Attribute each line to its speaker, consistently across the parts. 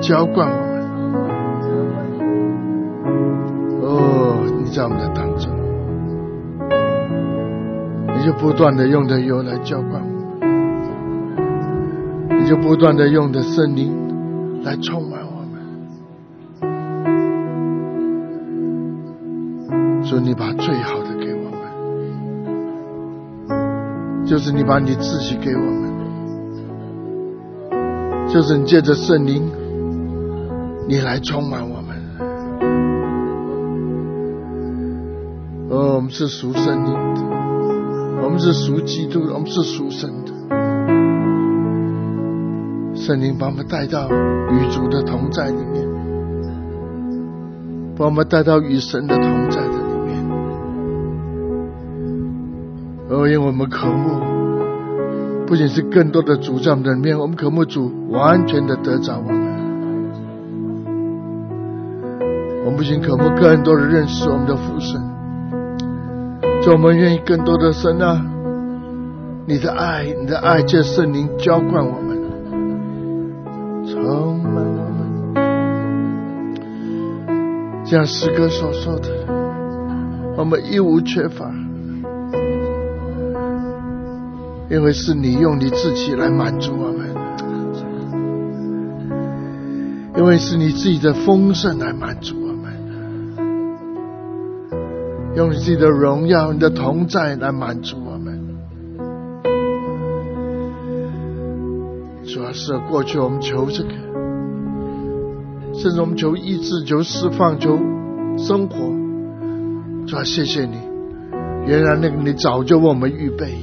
Speaker 1: 浇灌我们。哦，你在我们的当中，你就不断的用的油来浇灌我们，你就不断的用的圣灵来充满我们。主，你把最好的给我们，就是你把你自己给我们，就是你借着圣灵你来充满我们。我们是属圣灵的，我们是属基督的，我们是属神的。圣灵把我们带到与主的同在里面，把我们带到与神的同在的里面。因为我们渴慕，不仅是更多的主在我们的里面，我们渴慕主完全的得着我们。我们不仅渴慕更多的认识我们的父神，就我们愿意更多的神啊，你的爱借圣灵浇灌我们，充满我们。像诗歌所说的，我们一无缺乏，因为是你用你自己来满足我们，因为是你自己的丰盛来满足我们，用你自己的荣耀你的同在来满足我们。主要是过去我们求这个，甚至我们求医治，求释放，求生活。主要谢谢你，原来那个你早就为我们预备。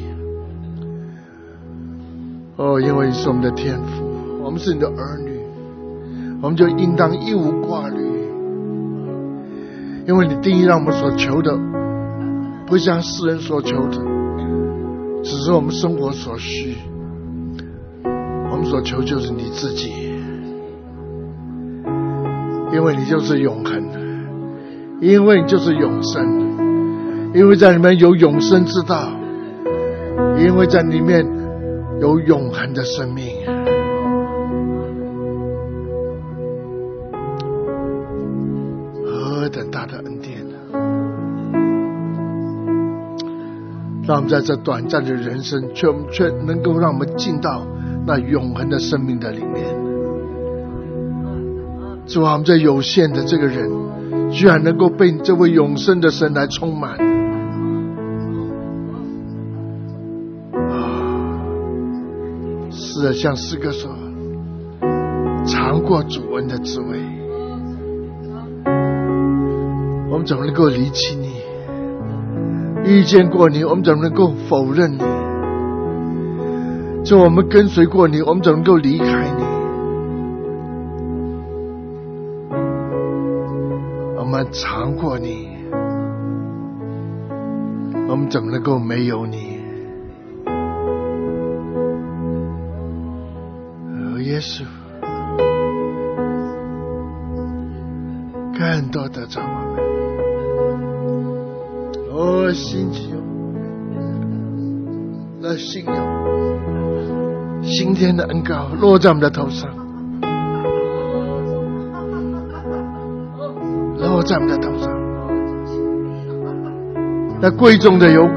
Speaker 1: 因为你是我们的天父，我们是你的儿女，我们就应当一无挂虑。因为你定义让我们所求的不像世人所求的只是我们生活所需，我们所求就是你自己。因为你就是永恒的，因为你就是永生的，因为在里面有永生之道，因为在里面有永恒的生命。何等大的恩典啊！让我们在这短暂的人生却能够让我们进到那永恒的生命的里面。主啊，我们这有限的这个人居然能够被你这位永生的神来充满。是的，像诗歌说，尝过主恩的滋味。我们怎么能够离弃你？遇见过你，我们怎么能够否认你？就我们跟随过你，我们怎么能够离开你？我们尝过你，我们怎么能够没有你？耶稣，更多的找我们，心情那信用新天的恩膏落在我们的头上，落在我们的头上，那贵重的油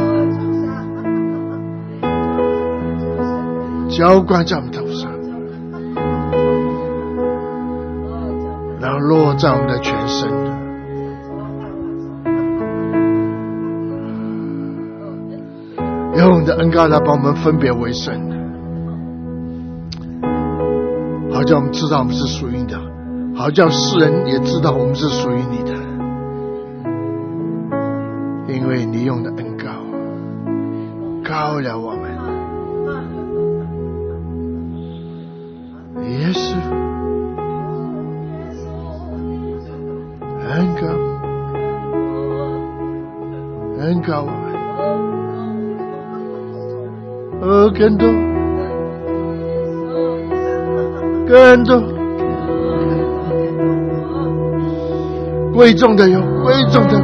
Speaker 1: 浇灌在我们头上，然后落在我们的全身，用你的恩膏来把我们分别为圣，好叫我们知道我们是属于你的，好叫世人也知道我们是属于你的，因为你用的恩膏膏了我们。耶稣，恩膏我们，更多贵重的油，贵重的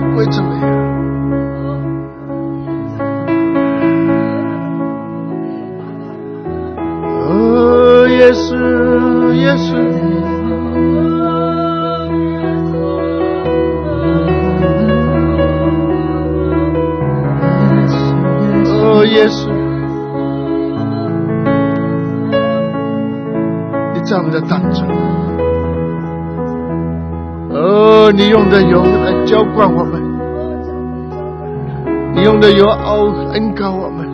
Speaker 1: 油。耶稣， 在我们的当中。哦，你用的油来浇灌我们，你用的油恩膏我们，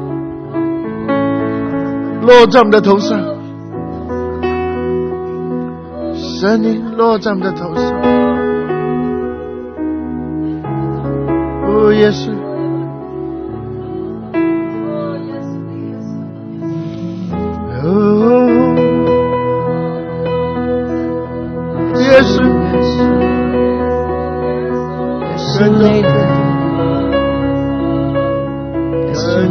Speaker 1: 落在我们的头上，神灵落在我们的头上。哦，耶稣，哦，耶稣，神的耶稣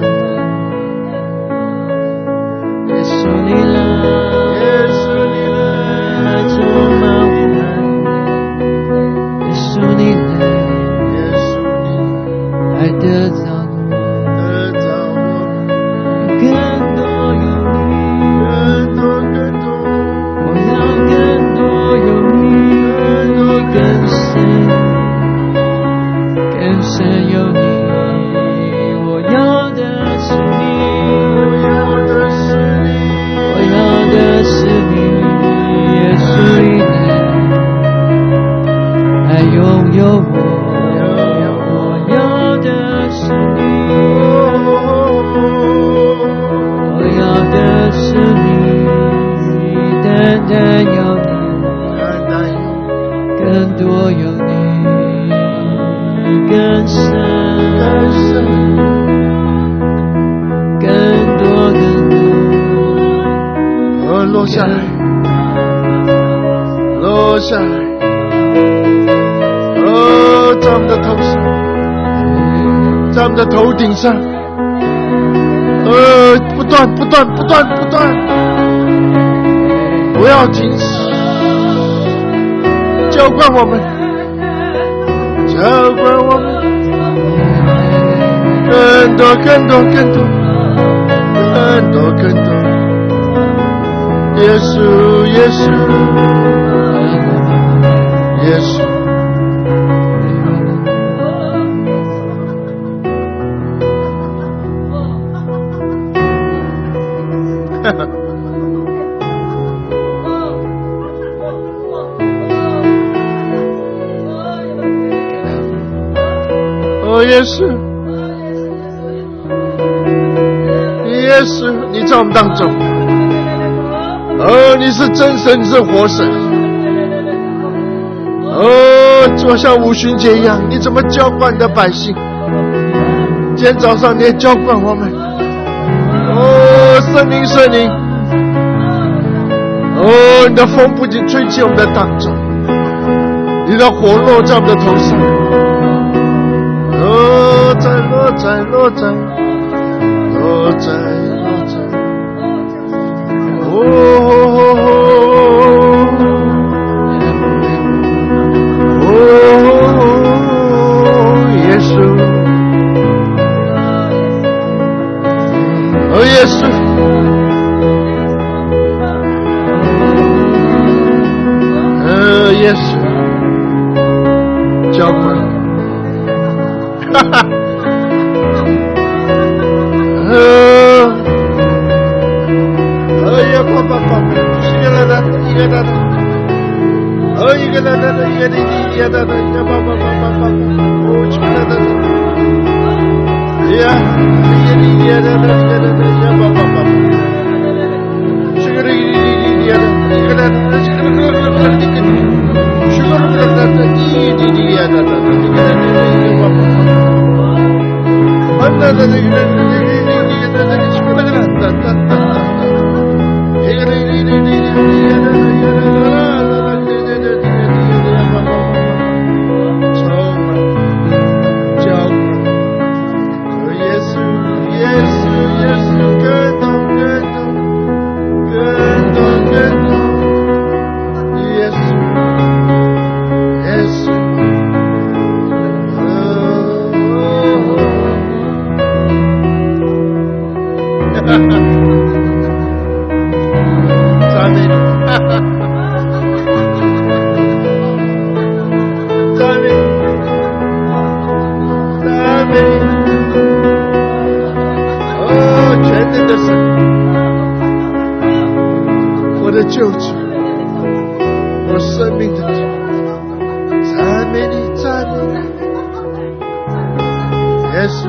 Speaker 1: 你来，耶稣你来，充满我们，耶稣你来，耶稣你来，爱得着我们，更多有你，更多，我要更多有你，更深有你，我要的是你，是你，耶稣你来，来拥有我，我要的是你，我要的是你，单单有你，更多有你，更深，更多。落下来，落下来，哦，在我们的头上，在我们的头顶上，不断，不要停止，浇灌我们，更多。耶稣，哦，耶稣，你在我们当中。哦，你是真神，你是活神。哦，就像五旬节一样，你怎么浇灌你的百姓？今天早上你也浇灌我们。哦，圣灵。哦，你的风不仅吹进我们的当中，你的火落在我们的头上。落在。耶稣，耶稣，耶稣，浇灌，哈哈。 我的救主，我生命的主，赞美你，赞美你，耶稣。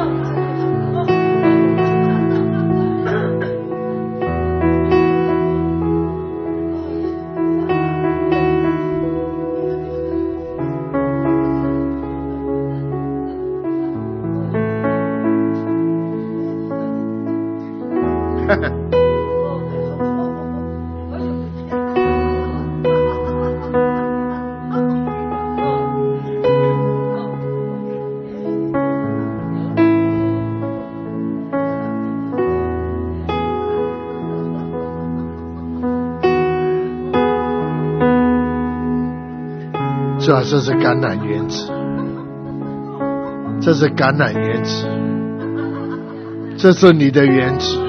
Speaker 1: 主啊，这是橄榄园子，这是橄榄园子，这是你的园子，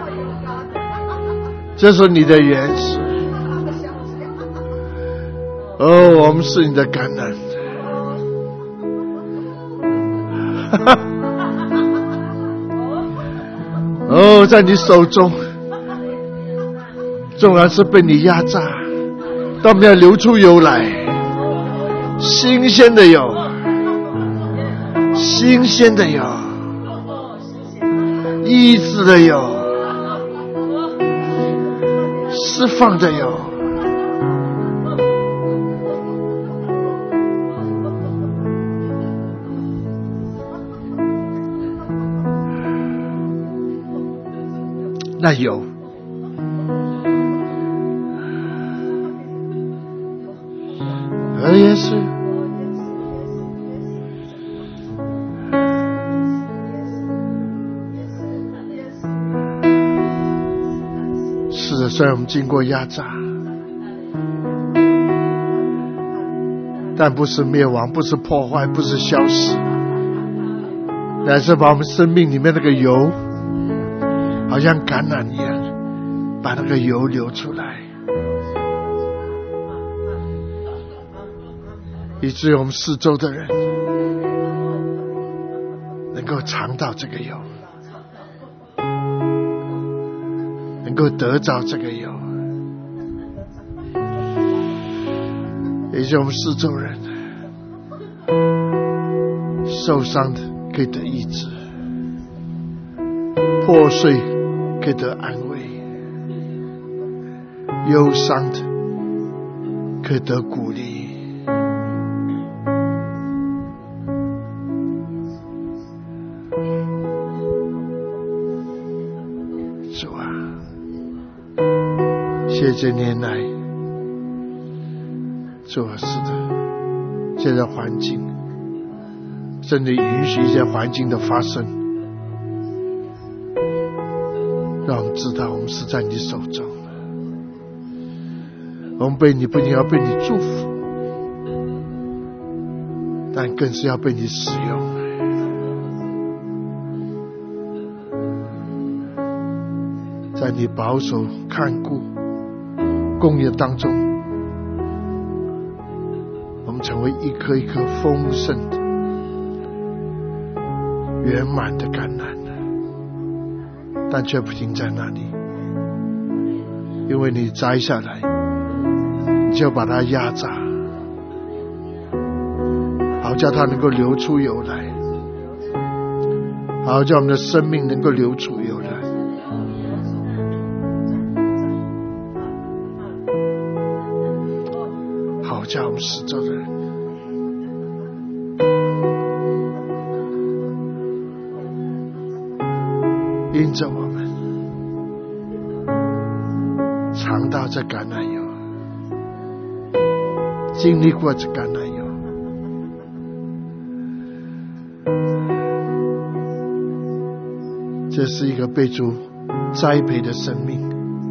Speaker 1: 这是你的园子。哦，我们是你的橄榄。哦，在你手中，纵然是被你压榨，但我们要流出油来，新鲜的油，新鲜的油，医治的油，释放的油。那油，耶稣，是的，虽然我们经过压榨，但不是灭亡，不是破坏，不是消失，乃是把我们生命里面那个油，好像橄榄一样，把那个油流出来，以至于我们四周的人能够尝到这个油，能够得着这个油，也就是我们四周人受伤的可以得医治，破碎可以得安慰，忧伤的可以得鼓励。主啊，谢谢年来，主啊，是的，现在环境甚至允许一些环境的发生，让我们知道我们是在你手中，我们被你不仅要被你祝福，但更是要被你使用。在你保守看顾供应当中，我们成为一颗一颗丰盛的圆满的橄榄，但却不停在那里，因为你摘下来你就把它压榨，好叫它能够流出油来，好叫我们的生命能够流出油来，好叫我们四周的人因着我们尝到这橄榄油，经历过这橄榄油，这是一个被主栽培的生命，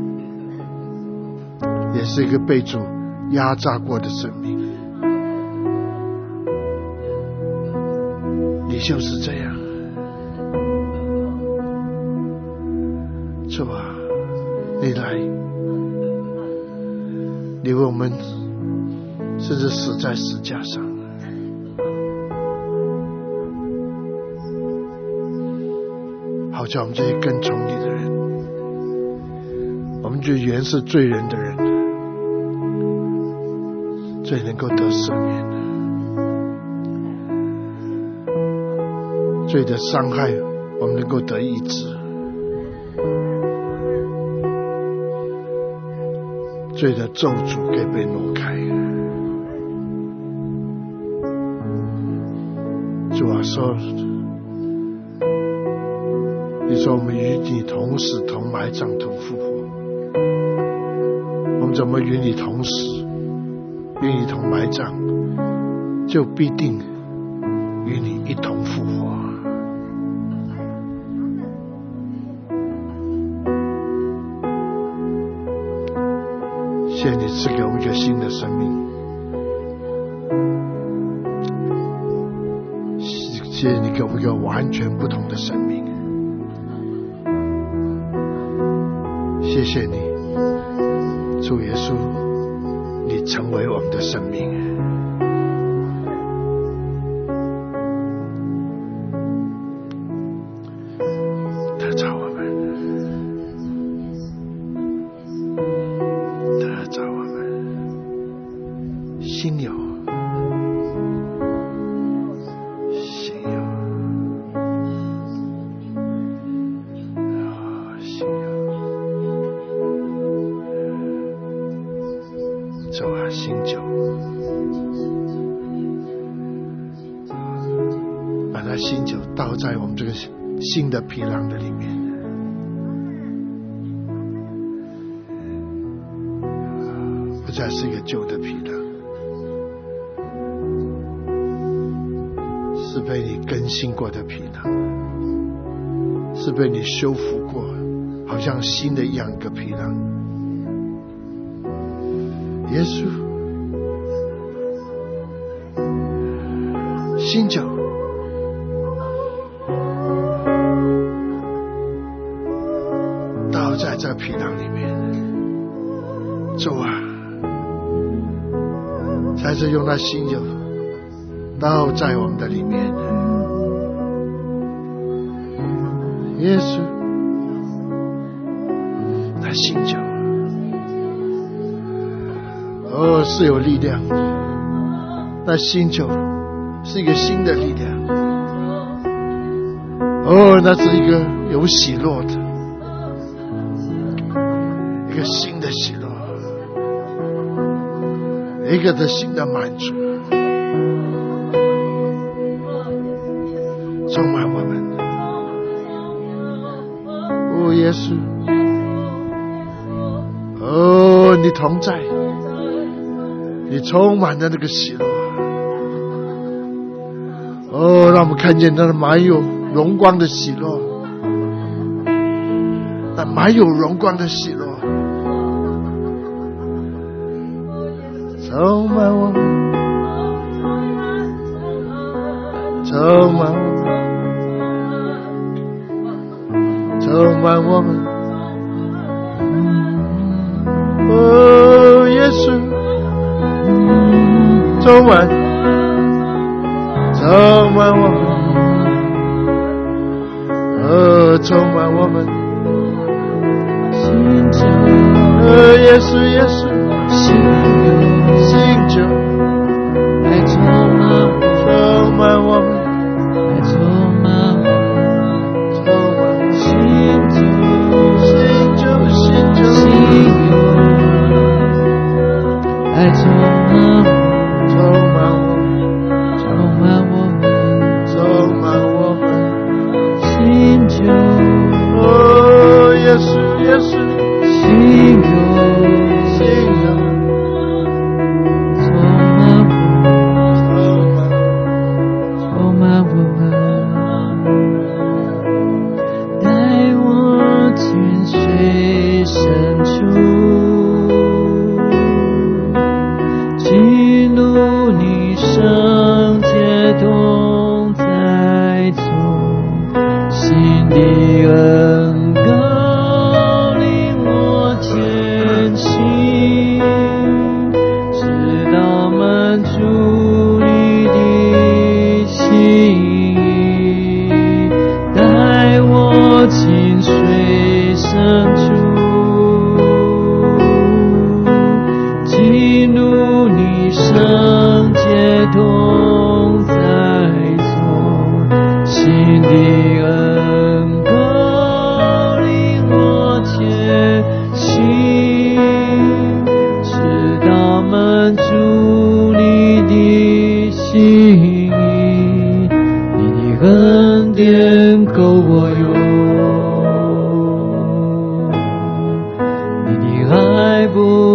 Speaker 1: 也是一个被主压榨过的生命。你就是这样，主啊，你来，你为我们甚至死在十字架上，好叫我们这些跟从你的人，我们就原是罪人的人，罪能够得赦免，罪的伤害我们能够得医治，罪的咒诅可以被挪开。主啊，说你说我们与你同死同埋葬同复活，我们怎么与你同死与你同埋葬，就必定与你一同复活。谢谢你赐给我们一个新的生命，谢谢你给我们一个完全不同的生命。谢谢你，主耶稣，你成为我们的生命。得着我们，得着我们，心有，心有，心有，主啊，新酒，把那新酒倒在我们这个新的皮囊的里面，不再是一个旧的皮囊，是被你更新过的皮囊，是被你修复过，好像新的一样一个皮囊。耶稣，新酒，倒在这皮囊里面。主啊，才是用那新酒倒在我们的里面。耶稣，那新酒是有力量，那新酒是一个新的力量，那是一个有喜乐的，一个新的喜乐，一个的新的满足，充满我们。耶稣，你同在，你充满的那个喜乐，让我们看见那满有荣光的喜乐，那满有荣光的喜乐，充满我们，充满我们，充满我们。耶稣，充满，充满我们，充满我们。耶稣，耶稣，新酒，来充满我们，来充满我们，充满新酒，新酒，新酒，新酒，来充满我们，充满我们，充满我们，新酒，耶稣，耶稣，新酒，新酒。
Speaker 2: 深处。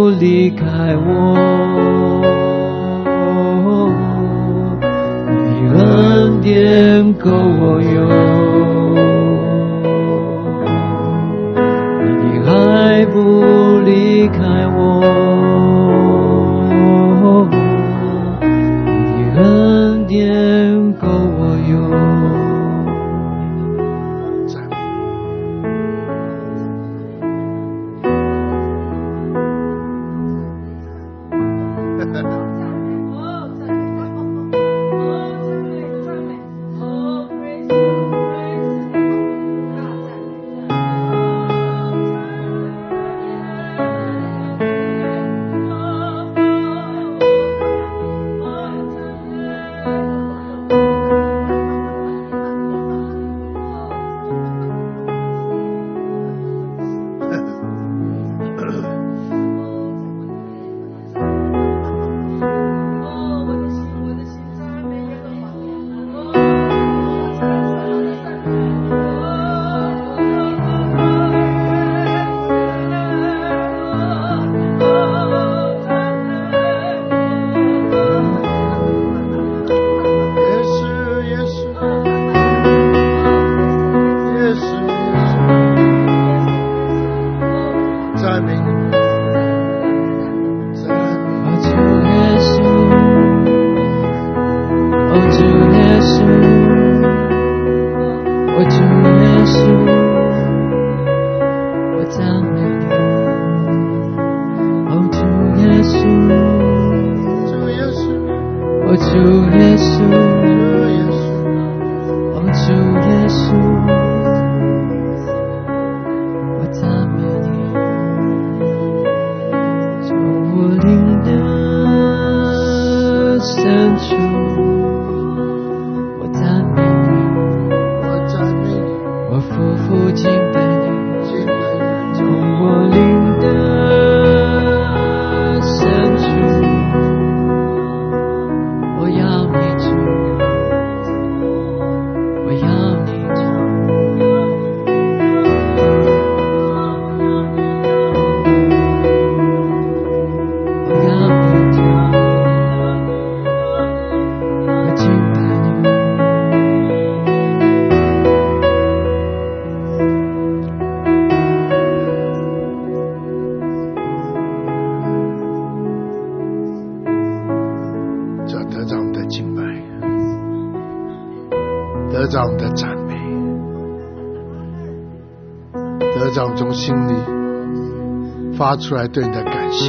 Speaker 2: 不离开我，你恩典够我用，你爱不离开我，你恩典够我用。
Speaker 1: 得着我们的赞美，得着我们从心里发出来对你的感谢。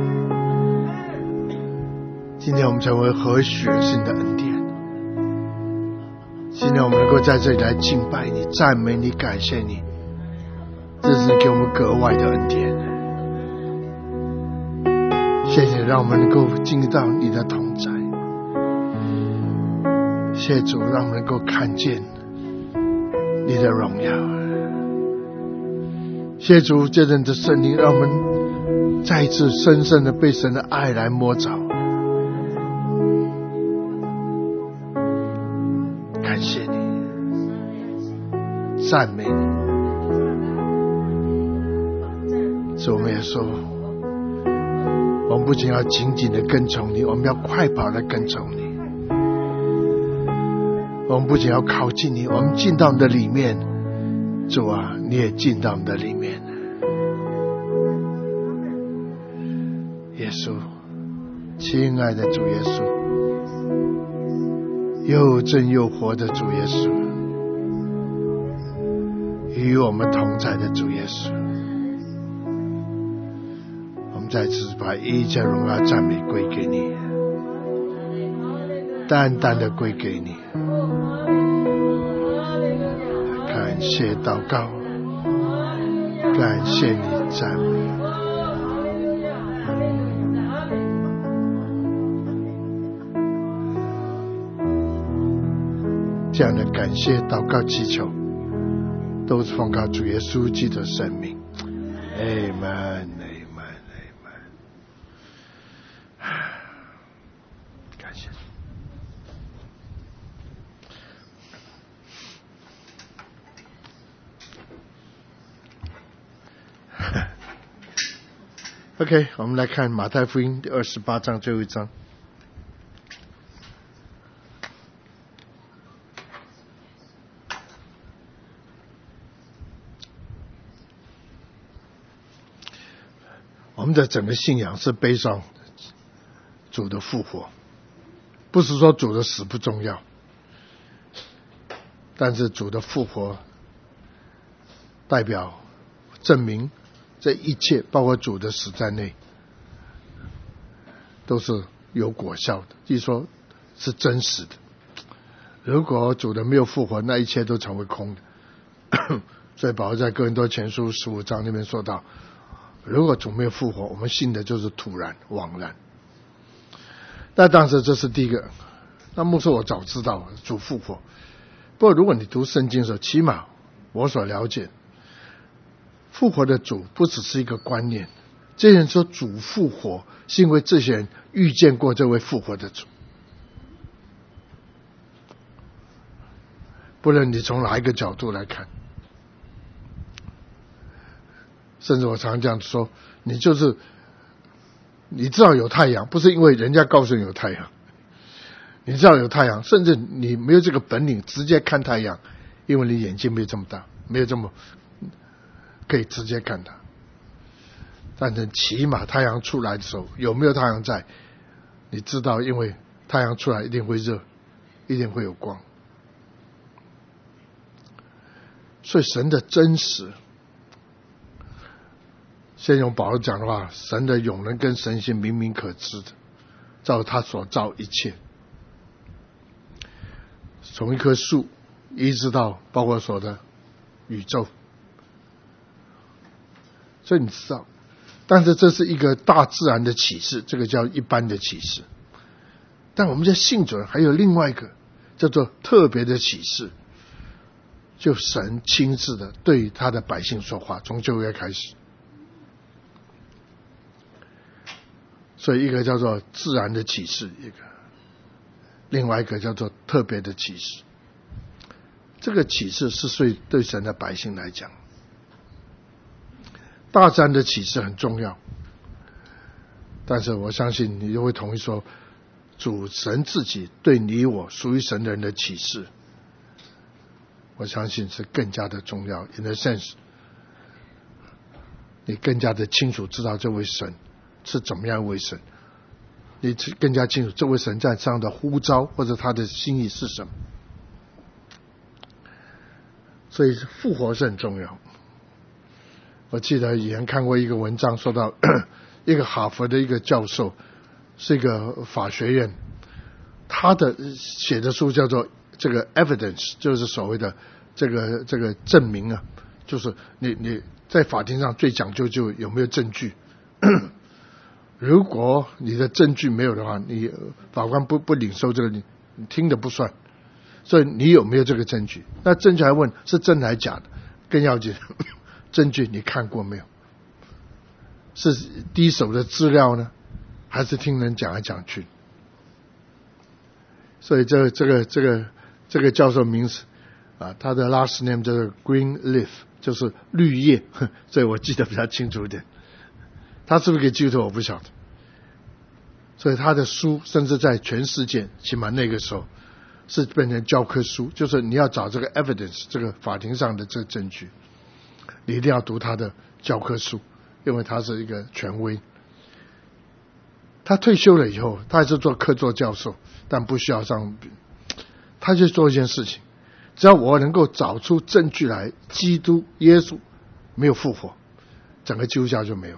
Speaker 1: 今天我们成为和血是你的恩典，今天我们能够在这里来敬拜你、赞美你、感谢你，这是你给我们格外的恩典。谢谢让我们能够经历到你的同在，谢主让我们能够看见你的荣耀，谢主借着你的圣灵让我们再一次深深的被神的爱来摸着。感谢你，赞美你。所以我们也说，我们不仅要紧紧的跟从你，我们要快跑的跟从你。我们不仅要靠近你，我们进到你的里面。主啊，你也进到你的里面。耶稣，亲爱的主耶稣，又真又活的主耶稣，与我们同在的主耶稣，我们再次把一切荣耀赞美归给你，单单的归给你。感谢祷告，感谢你赞美。这样的感谢祷告祈求都是奉靠主耶稣基督的生命。 Amen Amen Amen。 感谢 OK， 我们来看马太福音第28章最后一章。我们的整个信仰是背上主的复活，不是说主的死不重要，但是主的复活代表证明这一切包括主的死在内都是有果效的，即说是真实的。如果主的没有复活，那一切都成为空的。所以保罗在哥林多前书15章那边说到，如果主没有复活，我们信的就是徒然枉然。那当时这是第一个。那牧师我早知道主复活，不过如果你读圣经的时候，起码我所了解复活的主不只是一个观念，这些人说主复活是因为这些人遇见过这位复活的主，不论你从哪一个角度来看。甚至我常这样说，你知道有太阳，不是因为人家告诉你有太阳，你知道有太阳，甚至你没有这个本领直接看太阳，因为你眼睛没有这么大，没有这么可以直接看它。但是起码太阳出来的时候，有没有太阳在，你知道，因为太阳出来一定会热，一定会有光。所以神的真实，先用保罗讲的话，神的永能跟神性明明可知的，照他所造一切，从一棵树一直到包括所的宇宙。所以你知道，但是这是一个大自然的启示，这个叫一般的启示。但我们在信主还有另外一个叫做特别的启示，就神亲自的对他的百姓说话，从旧约开始。所以一个叫做自然的启示，另外一个叫做特别的启示。这个启示是对神的百姓来讲，大自然的启示很重要，但是我相信你就会同意说，主神自己对你我属于神的人的启示，我相信是更加的重要。In a sense， 你更加的清楚知道这位神是怎么样一位神，你更加清楚这位神在上的呼召或者他的心意是什么。所以复活是很重要。我记得以前看过一个文章，说到一个哈佛的一个教授，是一个法学院，他的写的书叫做这个 evidence， 就是所谓的这个证明啊，就是你在法庭上最讲究就有没有证据。如果你的证据没有的话，你法官不领受这个，你听的不算。所以你有没有这个证据？那证据还问是真的还假的？更要紧，证据你看过没有？是第一手的资料呢，还是听人讲来讲去？所以这个教授名字啊，他的 last name 就是 Greenleaf， 就是绿叶，所以我记得比较清楚一点。他是不是给基督徒我不晓得。所以他的书甚至在全世界，起码那个时候是变成教科书，就是你要找这个 evidence， 这个法庭上的这个证据，你一定要读他的教科书，因为他是一个权威。他退休了以后，他还是做客座教授，但不需要上，他就做一件事情，只要我能够找出证据来，基督耶稣没有复活，整个基督教就没有。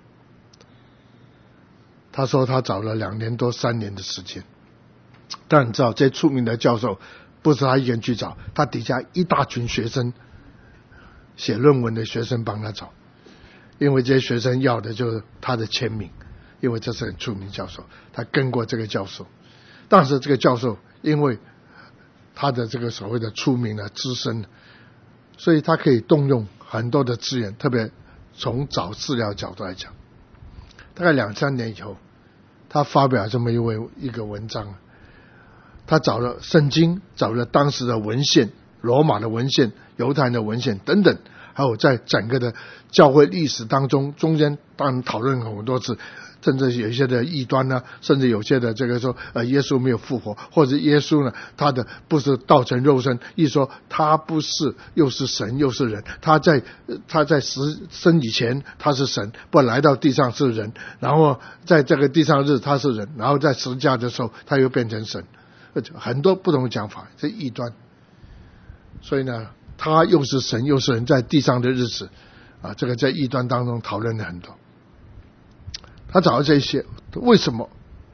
Speaker 1: 他说他找了2年多3年的时间，但你知道这出名的教授不是他一个人去找，他底下一大群学生，写论文的学生帮他找，因为这些学生要的就是他的签名，因为这是很出名教授，他跟过这个教授。但是这个教授因为他的这个所谓的出名的资深，所以他可以动用很多的资源，特别从找资料角度来讲。大概2-3年以后，他发表这么一个文章，他找了圣经，找了当时的文献，罗马的文献，犹太人的文献等等， 还有在整个的教会历史当中，中间当然讨论很多次，甚至有一些的异端呢，甚至有些的这个说耶稣没有复活，或者耶稣呢他的不是道成肉身，一说他不是又是神又是人，他在生以前他是神，不来到地上是人，然后在这个地上日他是人，然后在十字架的时候他又变成神，很多不同的讲法，这异端。所以呢他又是神又是人，在地上的日子这个在异端当中讨论了很多。他找到这些，为什么？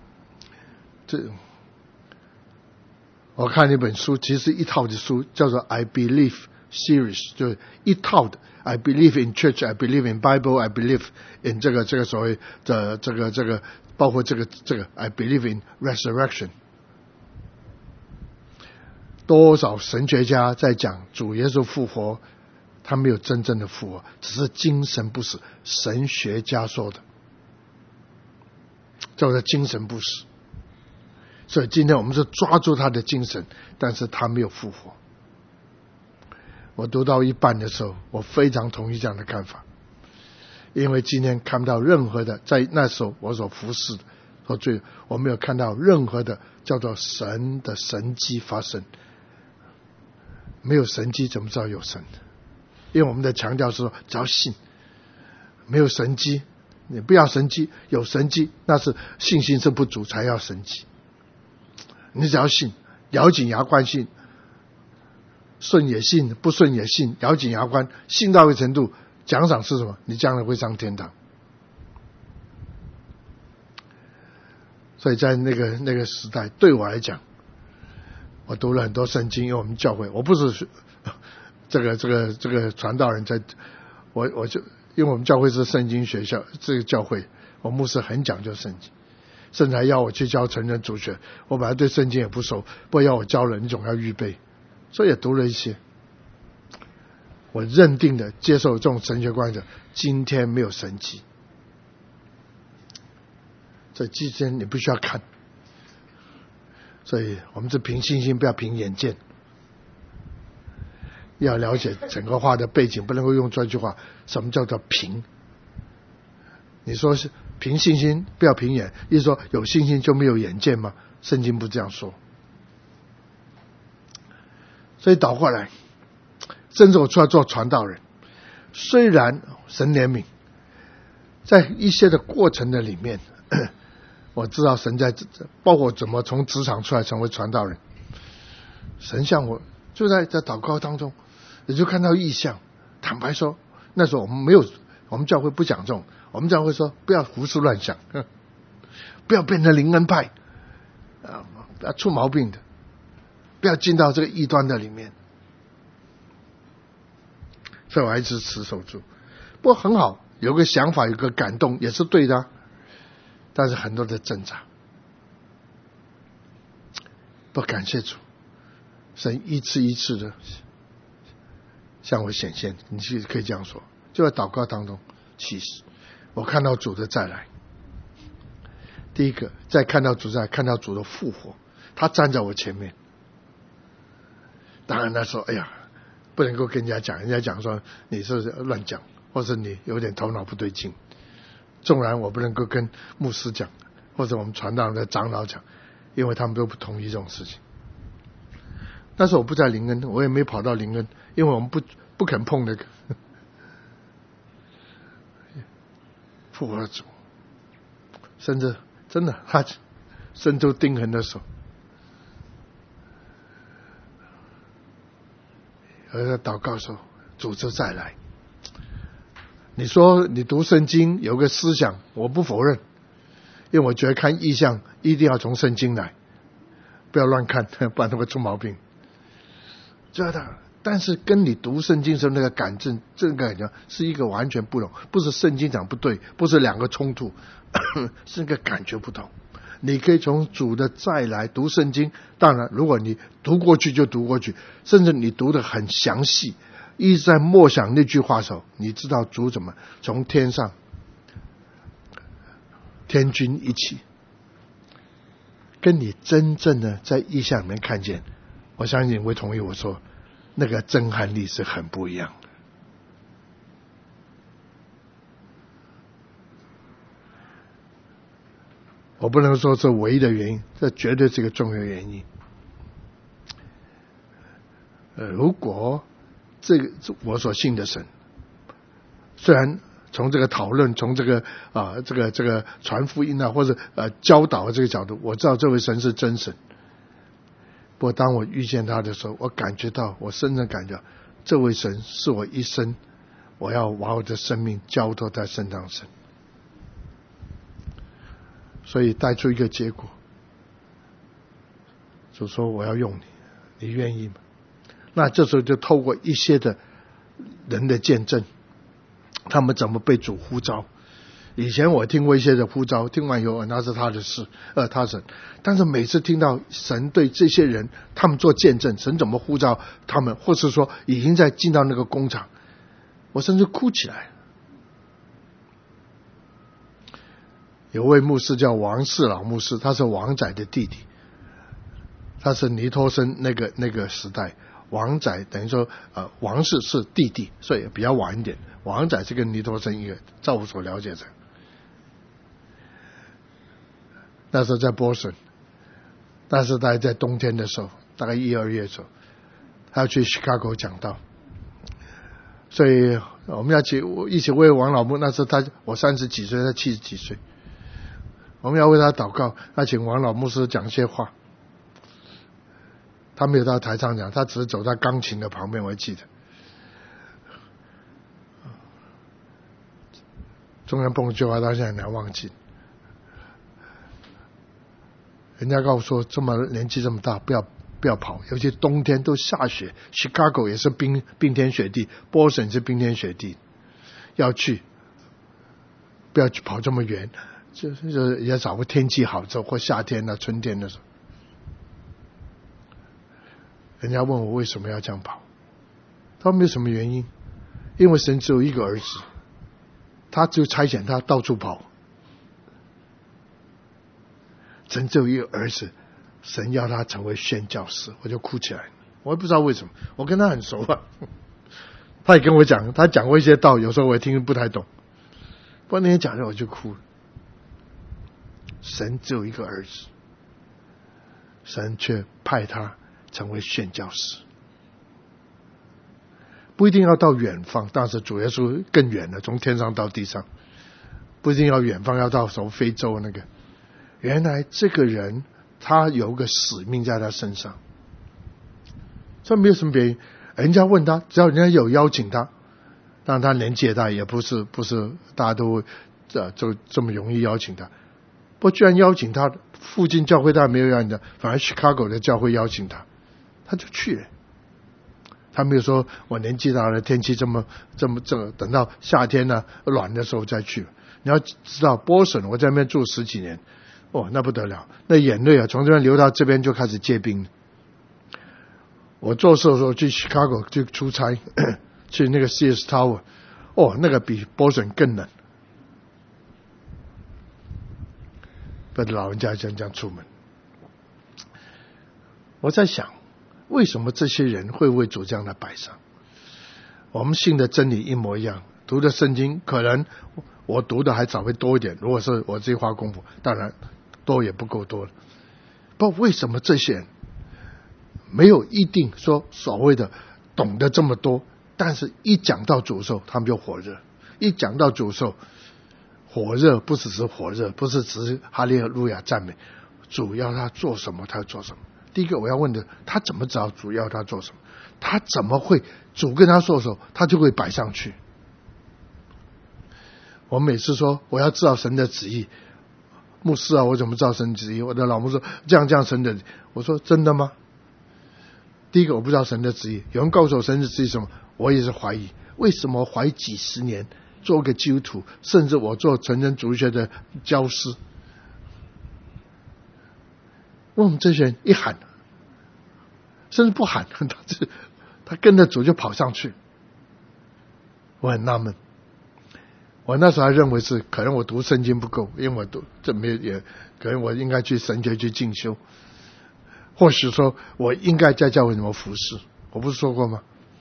Speaker 1: 我看一本书，其实一套的书叫做 I Believe Series， 就是一套的 I Believe in Church， I Believe in Bible， I Believe in 这个所谓的这个包括这个 I Believe in Resurrection。多少神学家在讲主耶稣复活，他没有真正的复活，只是精神不死，神学家说的叫做精神不死。所以今天我们是抓住他的精神，但是他没有复活。我读到一半的时候，我非常同意这样的看法，因为今天看不到任何的，在那时候我所服侍的我没有看到任何的叫做神的神迹发生。没有神迹怎么知道有神？因为我们的强调是说只要信，没有神迹你不要神迹，有神迹那是信心是不足才要神迹。你只要信，咬紧牙关信，顺也信，不顺也信，咬紧牙关，信到一个程度，奖赏是什么？你将来会上天堂。所以在那个时代，对我来讲，我读了很多圣经，因为我们教会，我不是这个传道人，我就因为我们教会是圣经学校，这个教会我牧师很讲究圣经，甚至还要我去教成人主学。我本来对圣经也不熟，不过要我教人，你总要预备，所以也读了一些。我认定的接受这种神学观者，今天没有神迹，所以今天你不需要看。所以我们是凭信心，不要凭眼见，要了解整个话的背景，不能够用这句话。什么叫做凭？你说是凭信心，不要凭眼，意思说有信心就没有眼见吗？圣经不这样说。所以倒过来，甚至我出来做传道人，虽然神怜悯，在一些的过程的里面，我知道神在，包括怎么从职场出来成为传道人，神向我就在祷告当中，也就看到异象。坦白说，那时候我们教会不讲这种，我们教会说不要胡思乱想，不要变成灵恩派，不要出毛病的，不要进到这个异端的里面。所以我还是持守住，不过很好，有个想法，有个感动，也是对的。但是很多的挣扎，不感谢主，神一次一次的向我显现，你其实可以这样说，就在祷告当中，其实我看到主的再来。第一个，再看到主再来，看到主的复活，他站在我前面。当然那时候，哎呀，不能够跟人家讲，人家讲说你是乱讲，或者你有点头脑不对劲。纵然我不能够跟牧师讲，或者我们传道人的长老讲，因为他们都不同意这种事情。但是我不在灵恩，我也没跑到灵恩，因为我们不肯碰那个复活的主，甚至真的他伸出钉痕的手，而祷告说主就再来。你说你读圣经有个思想，我不否认，因为我觉得看异象一定要从圣经来，不要乱看，不然会出毛病。知道，但是跟你读圣经时候那个感觉，这个感觉是一个完全不同，不是圣经讲不对，不是两个冲突，是那个感觉不同。你可以从主的再来读圣经，当然如果你读过去就读过去，甚至你读得很详细，一直在默想那句话的时候，你知道主怎么从天上天君一起，跟你真正的在异象里面看见，我相信你会同意我说，那个震撼力是很不一样的。 我不能说是唯一的原因，这绝对是一个重要原因。如果这个我所信的神，虽然从这个讨论，从这个传福音啊，或者教导这个角度，我知道这位神是真神。不过当我遇见他的时候，我感觉到，我深深感觉到，这位神是我一生我要把我的生命交托在身上神。所以带出一个结果，就说我要用你，你愿意吗？那这时候就透过一些的人的见证，他们怎么被主呼召。以前我听过一些的呼召，听完以后那是他的事，他神。但是每次听到神对这些人他们做见证，神怎么呼召他们，或是说已经在进到那个工厂，我甚至哭起来。有位牧师叫王世老牧师，他是王仔的弟弟，他是尼托生那个时代，王仔等于说王氏是弟弟，所以比较晚一点。王仔是跟尼托生一个，照我所了解的。那时候在波士顿，但是大概在冬天的时候，大概1、2月的时候，他要去 Chicago 讲道，所以我们要一起为王老牧。那时候我30几岁，他70几岁，我们要为他祷告，他请王老牧师讲些话。他没有到台上讲，他只是走在钢琴的旁边，我还记得。中央蹦句话到现在难忘记。人家告诉我，年纪这么大，不要跑，尤其冬天都下雪 ，Chicago 也是冰天雪地，波士顿是冰天雪地，要去不要去跑这么远，就是也找个天气好之后，或夏天啊、春天的时候。人家问我为什么要这样跑，他没有什么原因，因为神只有一个儿子，他只有差遣他到处跑。神只有一个儿子，神要他成为宣教士，我就哭起来。我也不知道为什么，我跟他很熟啊，他也跟我讲，他讲过一些道，有时候我也听不太懂，不过那天讲着我就哭了。神只有一个儿子，神却派他成为宣教士，不一定要到远方，但是主耶稣更远了，从天上到地上，不一定要远方，要到什么非洲那个。原来这个人他有个使命在他身上，这没有什么别人。人家问他，只要人家有邀请他，当然他年纪也大，也不是大家都就这么容易邀请他。不过居然邀请他，附近教会他没有邀请他，反而 Chicago 的教会邀请他，他就去了。他没有说我年纪大了，天气这么等到夏天呢暖的时候再去。你要知道波士顿，我在那边住10几年。那不得了，那眼泪啊从这边流到这边就开始结冰。我做事的时候去 Chicago 去出差，去那个 Sears Tower， 那个比波士顿更冷。被老人家这样出门。我在想，为什么这些人会为主这样的摆上？我们信的真理一模一样，读的圣经可能我读的还稍微多一点，如果是我自己花功夫，当然多也不够多了。不过为什么这些人没有一定说所谓的懂得这么多，但是一讲到主的时候他们就火热，一讲到主的时候火热，不是只火热，不是只是哈利路亚赞美，主要他做什么他做什么。第一个我要问的，他怎么知道主要他做什么？他怎么会主跟他说的时候他就会摆上去？我每次说我要知道神的旨意，牧师啊，我怎么知道神的旨意？我的老牧说这样神的，我说真的吗？第一个我不知道神的旨意，有人告诉我神的旨意什么，我也是怀疑。为什么怀疑几十年，做个基督徒，甚至我做成人主学的教师，为什么这些人一喊，甚至不喊，他跟着主就跑上去？我很纳闷。我那时候还认为是可能我读圣经不够，因为我可能我应该去神学去进修，或许说我应该在教会怎么服侍。我不是说过吗？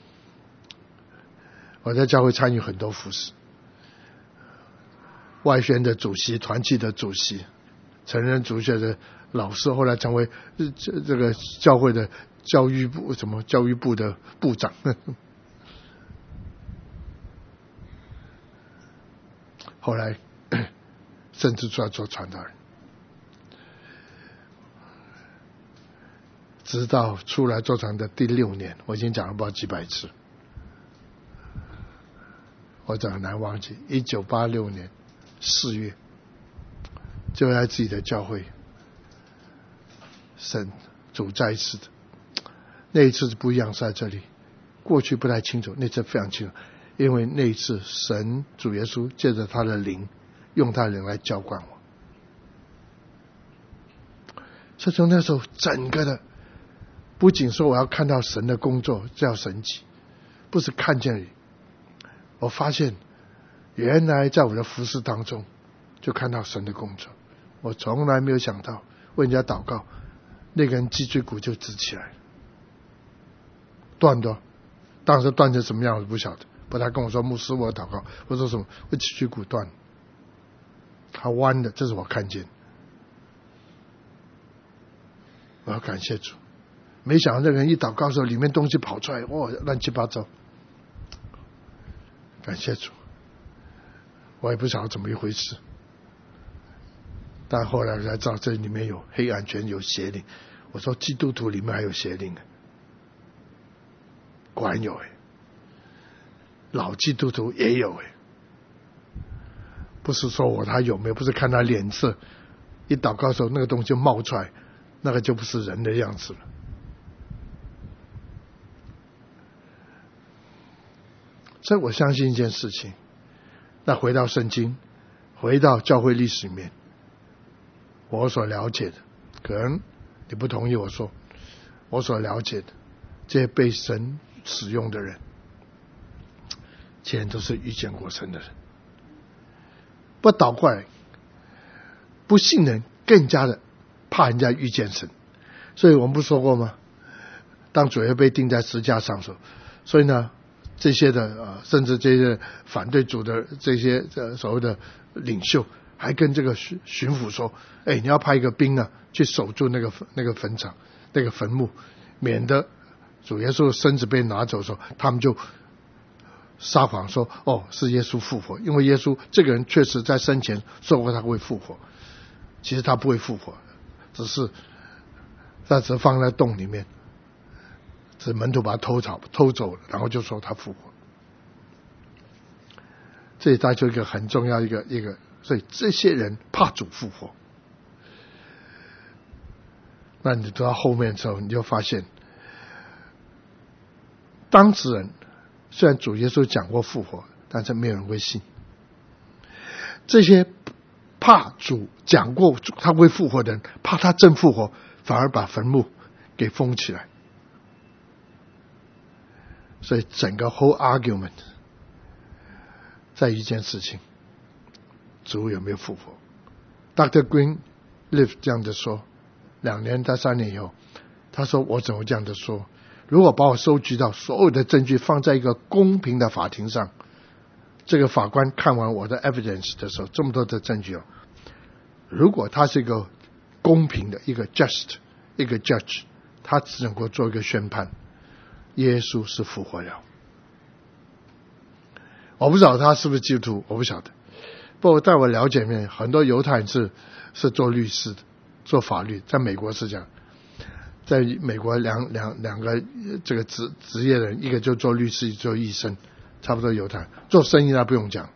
Speaker 1: 我在教会参与很多服侍，外宣的主席、团契的主席， 成人主学的老师，后来成为这个教会的教育部的部长。后来甚至出来做传道人，直到出来做传的第6年，我已经讲了不知道几百次，我很难忘记。1986年4月，就在自己的教会，神主再一次的，那一次不一样，是在这里。过去不太清楚，那次非常清楚，因为那一次神主耶稣借着他的灵，用他的灵来浇灌我。所以从那时候，整个的不仅说我要看到神的工作，这叫神迹，不是看见而已。我发现原来在我的服事当中，就看到神的工作。我从来没有想到为人家祷告，那个人脊椎骨就直起来，断的，当时断成什么样我不晓得。不，他跟我说牧师我祷告，我说什么？我脊椎骨断，他弯的，这是我看见。我要感谢主，没想到那个人一祷告的时候，里面东西跑出来，乱七八糟。感谢主，我也不晓得怎么一回事，但后来才知道这里面有黑暗权，有邪灵。我说基督徒里面还有邪灵，果然有老基督徒也有不是说他有没有，不是看他脸色，一祷告的时候那个东西就冒出来，那个就不是人的样子了。所以我相信一件事情，那回到圣经，回到教会历史里面，我所了解的，可能你不同意我说，我所了解的这些被神使用的人，其实都是遇见过神的人。不倒过来，不信人更加的怕人家遇见神。所以我们不说过吗？当主耶稣被钉在十字架上的时候，所以呢这些的甚至这些反对主的这些所谓的领袖，还跟这个巡抚说：“你要派一个兵啊，去守住那个坟场、那个坟墓，免得主耶稣的身子被拿走的时候，他们就撒谎说是耶稣复活。因为耶稣这个人确实在生前说过他会复活，其实他不会复活，只是放在洞里面。”是门徒把他偷走了，然后就说他复活。这里带出一个很重要一个，所以这些人怕主复活。那你读到后面的时候，你就发现，当事人虽然主耶稣讲过复活，但是没有人会信。这些怕主讲过他会复活的人，怕他真复活，反而把坟墓给封起来。所以整个 whole argument 在一件事情，主有没有复活。 Dr. Greenleaf 这样的说，2年到3年以后，他说我怎么这样的说，如果把我收集到所有的证据放在一个公平的法庭上，这个法官看完我的 evidence 的时候，这么多的证据如果他是一个公平的一个 just 一个 judge， 他只能够做一个宣判，耶稣是复活了。我不知道他是不是基督徒，我不晓得。不过在我了解里面，很多犹太人是做律师的，做法律，在美国是这样。在美国两个这个职业的人，一个就做律师，一个做医生，差不多犹太。做生意他不用讲。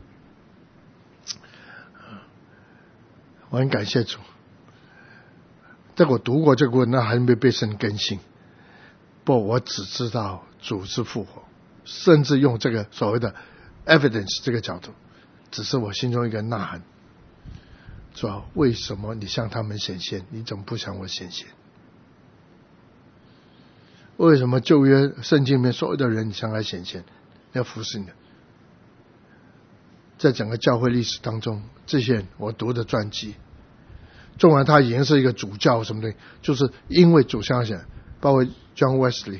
Speaker 1: 我很感谢主，这个我读过这个，那还没被神更新。不，我只知道主是复活，甚至用这个所谓的 evidence 这个角度，只是我心中一个呐喊，说为什么你向他们显现，你怎么不向我显现？为什么旧约圣经里面所有的人你向他显现，要服侍你？在整个教会历史当中，这些人我读的传记，纵然他已经是一个主教什么的，就是因为主向他显，包括John Wesley，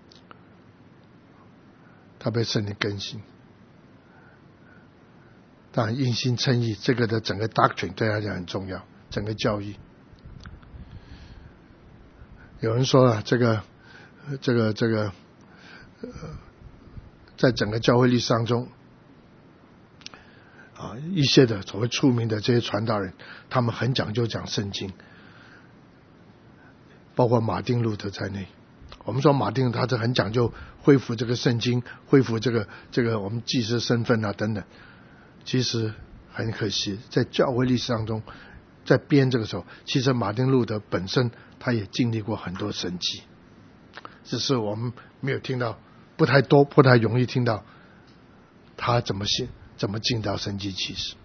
Speaker 1: 他被圣灵更新， 当然因信称义这个的整个 doctrine 对他讲很重要，整个教义。有人说了，这个在整个教会历史当中一些的所谓出名的这些传道人，他们很讲究讲圣经，包括马丁路德在内。我们说马丁他是很讲究恢复这个圣经，恢复这个我们祭司身份等等。其实很可惜，在教会历史当中，在编这个时候，其实马丁路德本身他也经历过很多神迹，只是我们没有听到，不太多，不太容易听到他怎么进到神迹奇事。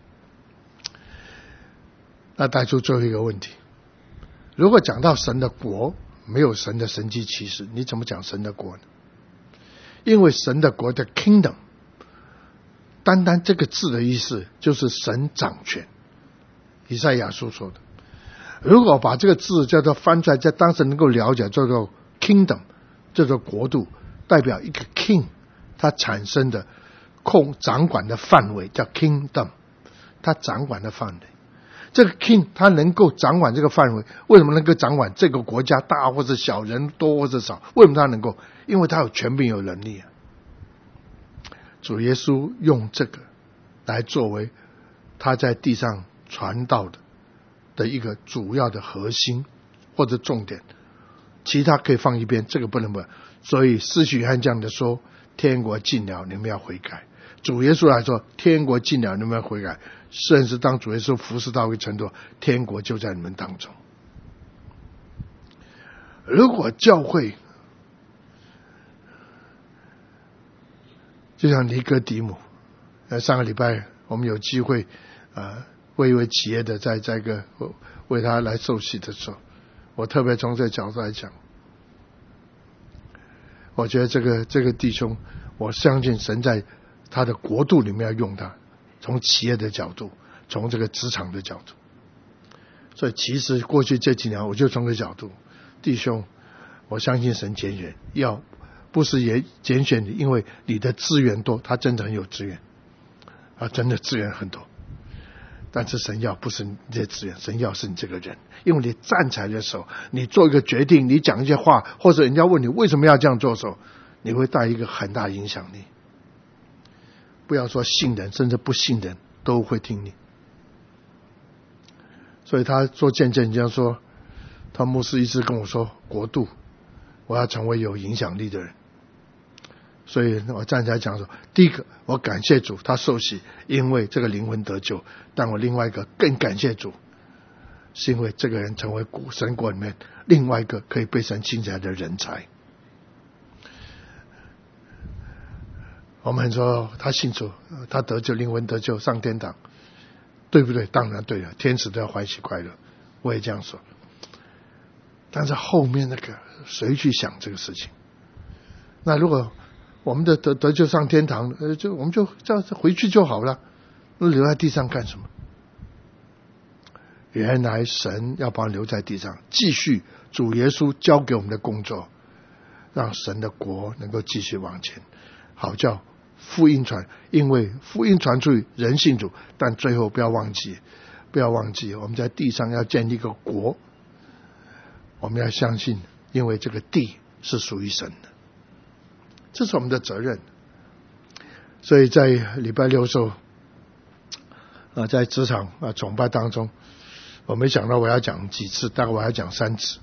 Speaker 1: 那带出最后一个问题，如果讲到神的国没有神的神迹奇事，你怎么讲神的国呢？因为神的国的 kingdom 单单这个字的意思就是神掌权，以赛亚书说的。如果把这个字叫做翻出来，在当时能够了解，叫做 kingdom， 叫做国度，代表一个 king 他产生的掌管的范围叫 kingdom， 他掌管的范围。这个 king 他能够掌管这个范围，为什么能够掌管这个国家大或者小，人多或者少？为什么他能够？因为他有权柄有能力。主耶稣用这个来作为他在地上传道的一个主要的核心或者重点，其他可以放一边，这个不能。所以施洗约翰这样的说，天国近了，你们要悔改。主耶稣来说，天国近了，你们要悔改。甚至当主耶稣服侍到一个程度，天国就在你们当中。如果教会就像尼哥底母，上个礼拜我们有机会为一位企业的在一个为他来受洗的时候，我特别从这个角度来讲，我觉得这个弟兄，我相信神在他的国度里面要用他，从企业的角度，从这个职场的角度。所以其实过去这几年我就从这个角度，弟兄，我相信神拣选，要不是也拣选你，因为你的资源多，他真的很有资源真的资源很多。但是神要不是你这些资源，神要是你这个人，因为你站起来的时候，你做一个决定，你讲一些话，或者人家问你为什么要这样做的时候，你会带一个很大影响力。不要说信人，甚至不信人都会听你。所以他做见证，这样说，他牧师一直跟我说，国度我要成为有影响力的人。所以我站起来讲说，第一个我感谢主，他受洗因为这个灵魂得救，但我另外一个更感谢主，是因为这个人成为神国里面另外一个可以被神请起来的人才。我们说他信主，他得救，灵魂得救，上天堂，对不对？当然对了，天使都要欢喜快乐，我也这样说。但是后面那个谁去想这个事情？那如果我们的得救上天堂，我们就这样子回去就好了，留在地上干什么？原来神要把我们留在地上，继续主耶稣交给我们的工作，让神的国能够继续往前，好叫福音传，因为福音传出去，人信主，但最后不要忘记，我们在地上要建立一个国，我们要相信，因为这个地是属于神的，这是我们的责任。所以在礼拜六时候在职场崇拜当中，我没想到我要讲几次，大概我要讲3次。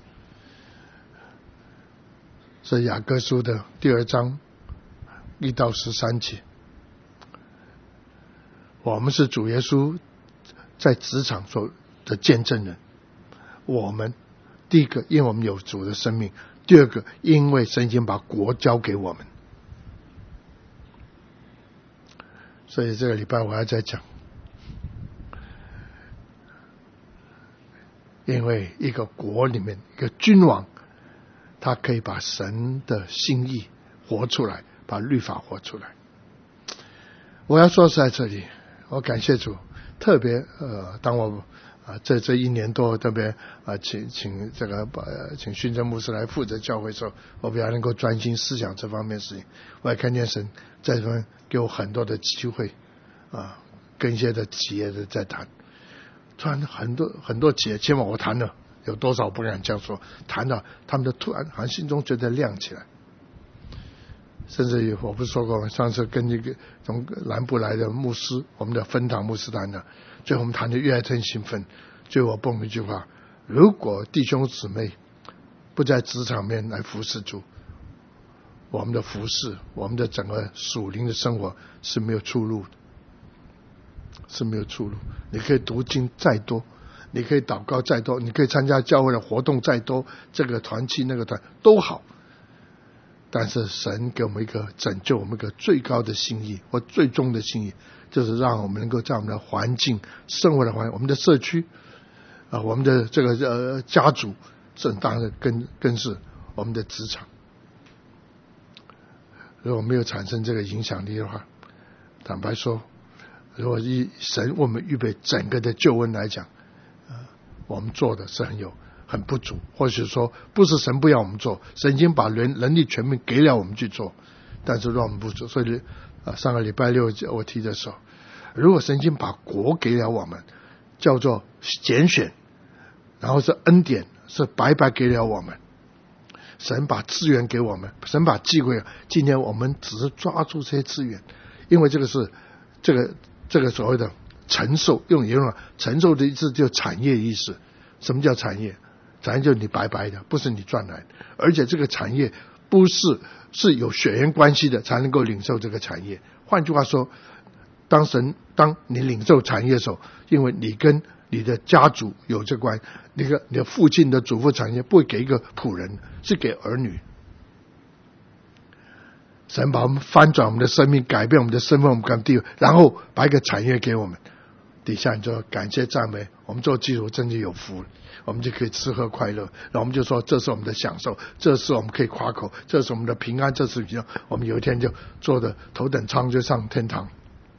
Speaker 1: 所以雅各书的第2章1到13节，我们是主耶稣在职场所的见证人。我们第一个，因为我们有主的生命；第二个，因为神已经把国交给我们。所以这个礼拜我还在讲，因为一个国里面一个君王，他可以把神的心意活出来，把律法活出来。我要说是在这里，我感谢主，特别当我这1年多，特别请训正牧师来负责教会的时候，我比较能够专心思想这方面的事情。我也看见神在这边给我很多的机会跟一些的企业的在谈，突然很多企业，起码我谈了有多少不敢这样说，谈了他们的突然好像心中觉得亮起来。甚至于我不是说过，上次跟一个从南部来的牧师，我们的分堂牧师谈的，最后我们谈得越来越兴奋。最后我蹦一句话：如果弟兄姊妹不在职场面来服侍主，我们的服侍，我们的整个属灵的生活是没有出路的，是没有出路。你可以读经再多，你可以祷告再多，你可以参加教会的活动再多，这个团契那个团都好，但是神给我们一个拯救我们一个最高的心意或最终的心意，就是让我们能够在我们的环境生活的环境，我们的社区我们的这个家族，这当然更是我们的职场。如果没有产生这个影响力的话，坦白说，如果以神我们预备整个的救恩来讲，我们做的是很不足，或许说不是神不要我们做，神已经把能力全面给了我们去做，但是让我们不做。所以上个礼拜六我提的时候，如果神已经把国给了我们，叫做拣选，然后是恩典，是白白给了我们，神把资源给我们，神把机会，今天我们只是抓住这些资源，因为这个是这个所谓的承受，用言论承受的意思就产业意识。什么叫产业？产业就是你白白的，不是你赚来的，而且这个产业不是有血缘关系的才能够领受这个产业。换句话说，当你领受产业的时候，因为你跟你的家族有这关，你的父亲的祖父产业不会给一个仆人，是给儿女。神把我们翻转我们的生命，改变我们的身份，我们跟地位，然后把一个产业给我们，底下你就感谢赞美，我们做基督真的有福了，我们就可以吃喝快乐，然后我们就说这是我们的享受，这是我们可以夸口，这是我们的平安，这是我们有一天就坐的头等舱就上天堂。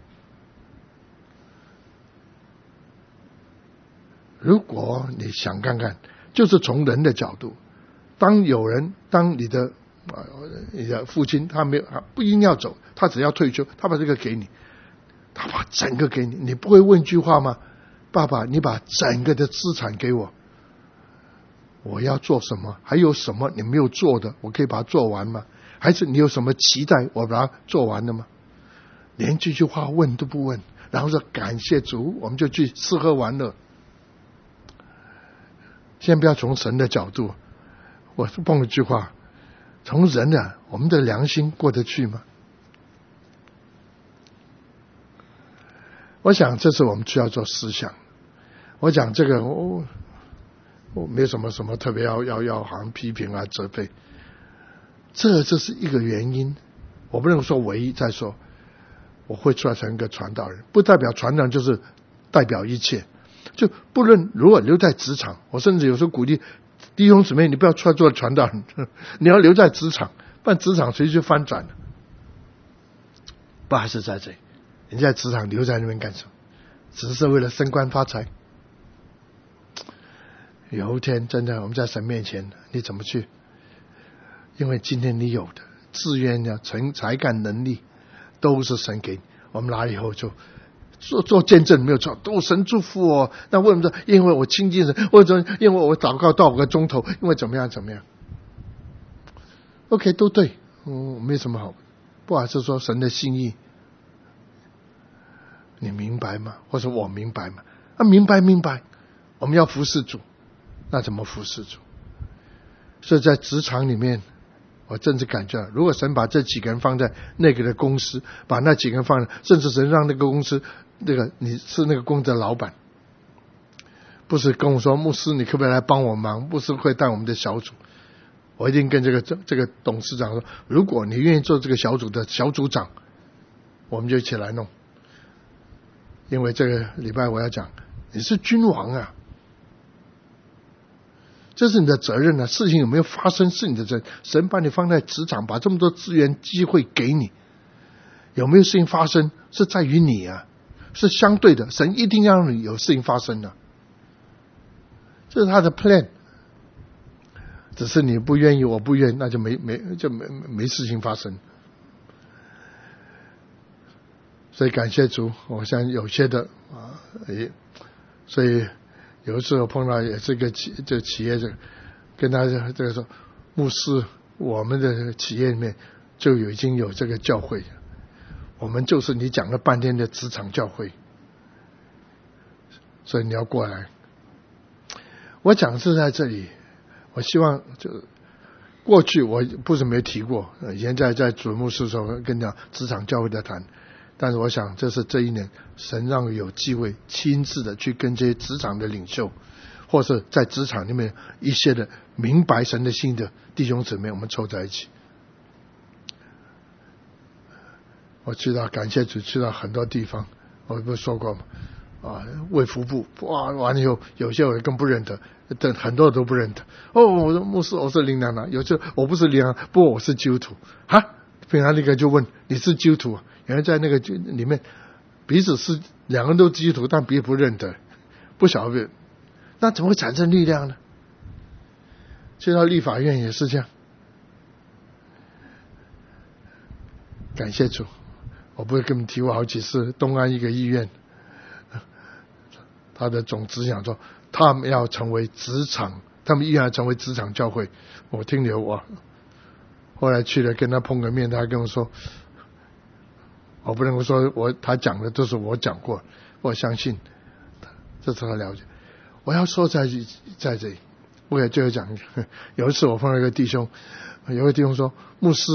Speaker 1: 如果你想看看，就是从人的角度，当你的父亲他不一定要走，他只要退休，他把这个给你，他把整个给你，你不会问句话吗？爸爸，你把整个的资产给我，我要做什么？还有什么你没有做的，我可以把它做完吗？还是你有什么期待我把它做完了吗？连这句话问都不问，然后说感谢主，我们就去吃喝玩乐。先不要从神的角度，我蹦一句话，从人我们的良心过得去吗？我想这是我们需要做思想。我讲这个我没有什么特别要好像批评责备，这是一个原因，我不能说唯一。再说我会出来成一个传道人，不代表传道人就是代表一切，就不论如果留在职场，我甚至有时候鼓励弟兄姊妹，你不要出来做传道人，你要留在职场，不然职场随时就翻转了。不还是在这里，你在职场留在那边干什么？只是为了升官发财？有一天真的我们在神面前，你怎么去？因为今天你有的资源才干能力都是神给你，我们拿以后就做见证没有错，都神祝福我。那为什么说？因为我亲近神，或者因为我祷告到5个钟头，因为怎么样 OK 都对，没什么好。不还是说神的心意你明白吗？或者我明白吗？明白，我们要服侍主，那怎么服侍主？所以在职场里面，我真是感觉，如果神把这几个人放在那个的公司，把那几个人放在，甚至神让那个公司你是那个公司的老板，不是跟我说牧师你可不可以来帮我忙，牧师会带我们的小组，我一定跟这个董事长说，如果你愿意做这个小组的小组长，我们就一起来弄。因为这个礼拜我要讲，你是君王啊，这是你的责任啊，事情有没有发生是你的责任，神把你放在职场，把这么多资源机会给你，有没有事情发生是在于你啊，是相对的，神一定要让你有事情发生的，这是他的 plan， 只是你不愿意，我不愿意，那就没事情发生。 所以感谢主，我相信有些的所以有一次我碰到也是个企业者，跟他这个说，牧师，我们的企业里面就已经有这个教会，我们就是你讲了半天的职场教会，所以你要过来。我讲是在这里，我希望就过去我不是没提过，以前在主牧师的时候跟你讲职场教会的谈，但是我想这是这一年神让我有机会亲自的去跟这些职场的领袖，或是在职场里面一些的明白神的心的弟兄姊妹，我们凑在一起。我去到感谢主，去到很多地方，我不是说过吗？卫福部哇，完了以后有些我更不认得，很多都不认得。我说牧师，我是灵粮堂，有些我不是灵粮堂，不过我是基督徒。平常那个就问你是基督徒啊？原来在那个里面彼此是两个人都基督徒，但彼此不认得，不晓得，那怎么会产生力量呢？去到立法院也是这样。感谢主，我不会跟你们提过好几次，东安一个医院，他的总执行说他们要成为职场，他们依然成为职场教会。我听了哇，后来去了跟他碰个面，他跟我说，我不能够说他讲的都是我讲过，我相信这是他了解。我要说在这里，我也最后讲，有一次我碰到一个弟兄，有个弟兄说，牧师，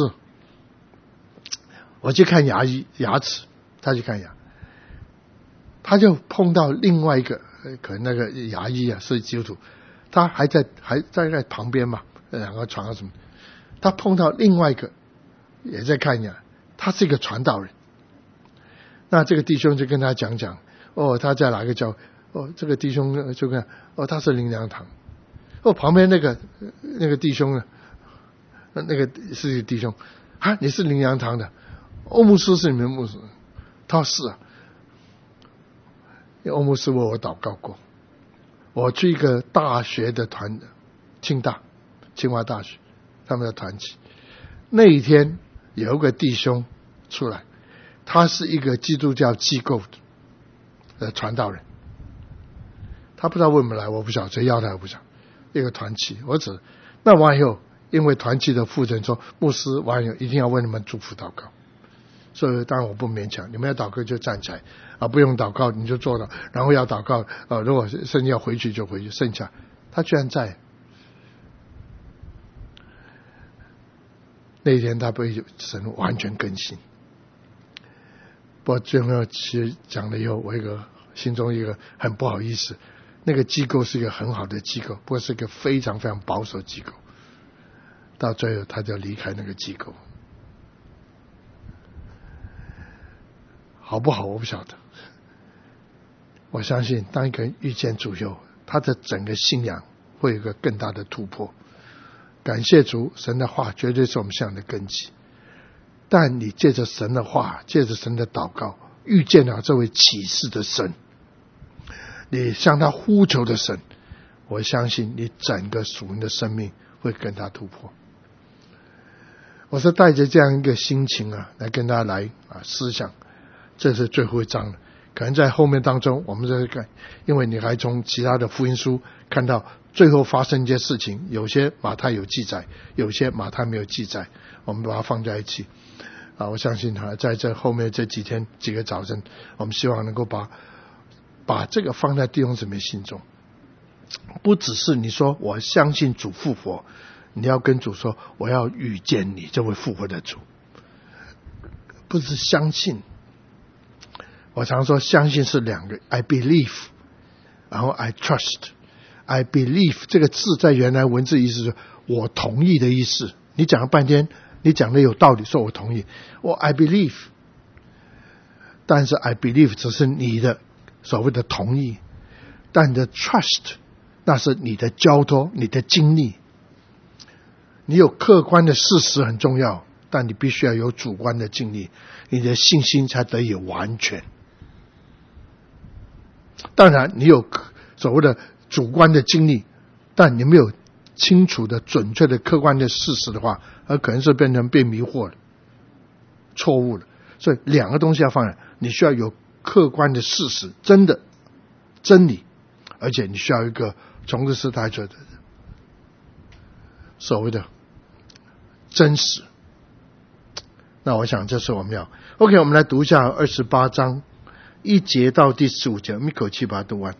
Speaker 1: 我去看牙齿，他去看牙，他就碰到另外一个，可能那个牙医是基督徒，他还在旁边嘛，两个床什么，他碰到另外一个也在看牙，他是一个传道人。那这个弟兄就跟他讲，他在哪个教，这个弟兄就跟他是灵粮堂，旁边那个弟兄呢，那个是弟兄你是灵粮堂的，牧师是你们牧师？他说是啊。因为牧师为我祷告过，我去一个大学的团，清华大学他们的团契，那一天有一个弟兄出来，他是一个基督教机构的传道人，他不知道为什么来，我不晓得谁要他，我不晓得，一个团契，那完以后，因为团契的负责人说，牧师完以后一定要为你们祝福祷告，所以当然我不勉强，你们要祷告就站起来不用祷告你就坐了，然后要祷告如果甚至要回去就回去，剩下他居然在。那一天他被神完全更新。不过最后其实讲了以后，我心中一个很不好意思，那个机构是一个很好的机构，不过是一个非常非常保守机构，到最后他就离开那个机构，好不好我不晓得。我相信当一个人遇见主以后，他的整个信仰会有一个更大的突破。感谢主，神的话绝对是我们信仰的根基，但你借着神的话，借着神的祷告，遇见了这位启示的神，你向他呼求的神，我相信你整个属灵的生命会跟他突破。我是带着这样一个心情来跟大家来思想，这是最后一章了。可能在后面当中我们再看，因为你还从其他的福音书看到最后发生一些事情，有些马太有记载，有些马太没有记载，我们把它放在一起我相信在这后面这几天几个早晨，我们希望能够把这个放在弟兄姊妹心中。不只是你说我相信主复活，你要跟主说我要遇见你这位复活的主，不是相信。我常说相信是两个 I believe 然后 I trust。 I believe 这个字在原来文字意思是我同意的意思，你讲了半天，你讲的有道理，说我同意，我 I believe， 但是 I believe 只是你的所谓的同意，但你的 trust 那是你的交托，你的经历。你有客观的事实很重要，但你必须要有主观的经历，你的信心才得以完全。当然你有所谓的主观的经历，但你没有清楚的准确的客观的事实的话，而可能是被迷惑了，错误了。所以两个东西要放在， 你需要有客观的事实，真的真理，而且你需要一个从事态者的所谓的真实。那我想这是我们要 OK， 我们来读一下28章1节到第15节，我们一口气把它读完。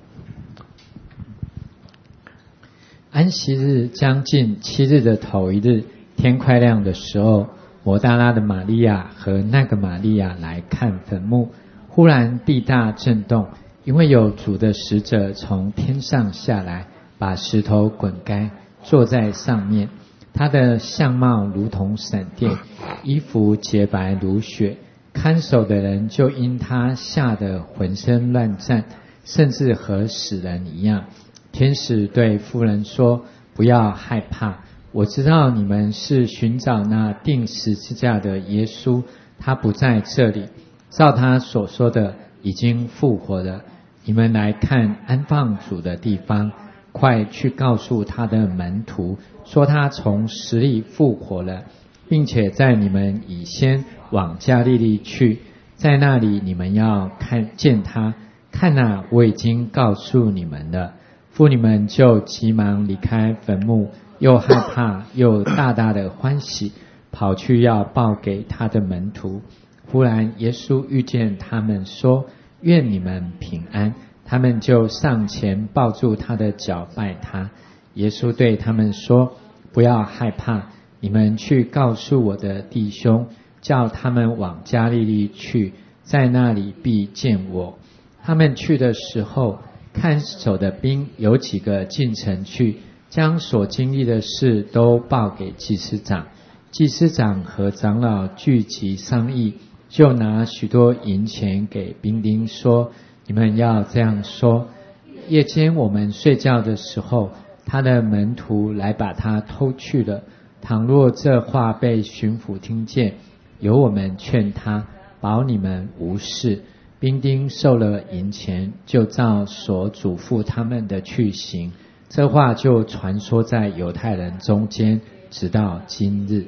Speaker 3: 安息日将近7日的头一日，天快亮的时候，抹大拉的玛利亚和那个玛利亚来看坟墓，忽然地大震动，因为有主的使者从天上下来，把石头滚开，坐在上面。他的相貌如同闪电，衣服洁白如雪。看守的人就因他吓得浑身乱颤，甚至和死人一样。天使对妇人说：不要害怕，我知道你们是寻找那钉十字架的耶稣，他不在这里，照他所说的已经复活了。你们来看安放主的地方，快去告诉他的门徒，说他从死里复活了，并且在你们以先往加利利去，在那里你们要看见他。看哪，我已经告诉你们了。妇女们就急忙离开坟墓，又害怕又大大的欢喜，跑去要报给他的门徒。忽然耶稣遇见他们，说：愿你们平安。他们就上前抱住他的脚拜他。耶稣对他们说：不要害怕，你们去告诉我的弟兄，叫他们往加利利去，在那里必见我。他们去的时候，看守的兵有几个进城去，将所经历的事都报给祭司长。祭司长和长老聚集商议，就拿许多银钱给兵丁说：你们要这样说，夜间我们睡觉的时候，他的门徒来把他偷去了。倘若这话被巡抚听见，由我们劝他，保你们无事。兵丁受了银钱，就照所嘱咐他们的去行。这话就传说在犹太人中间，直到今日。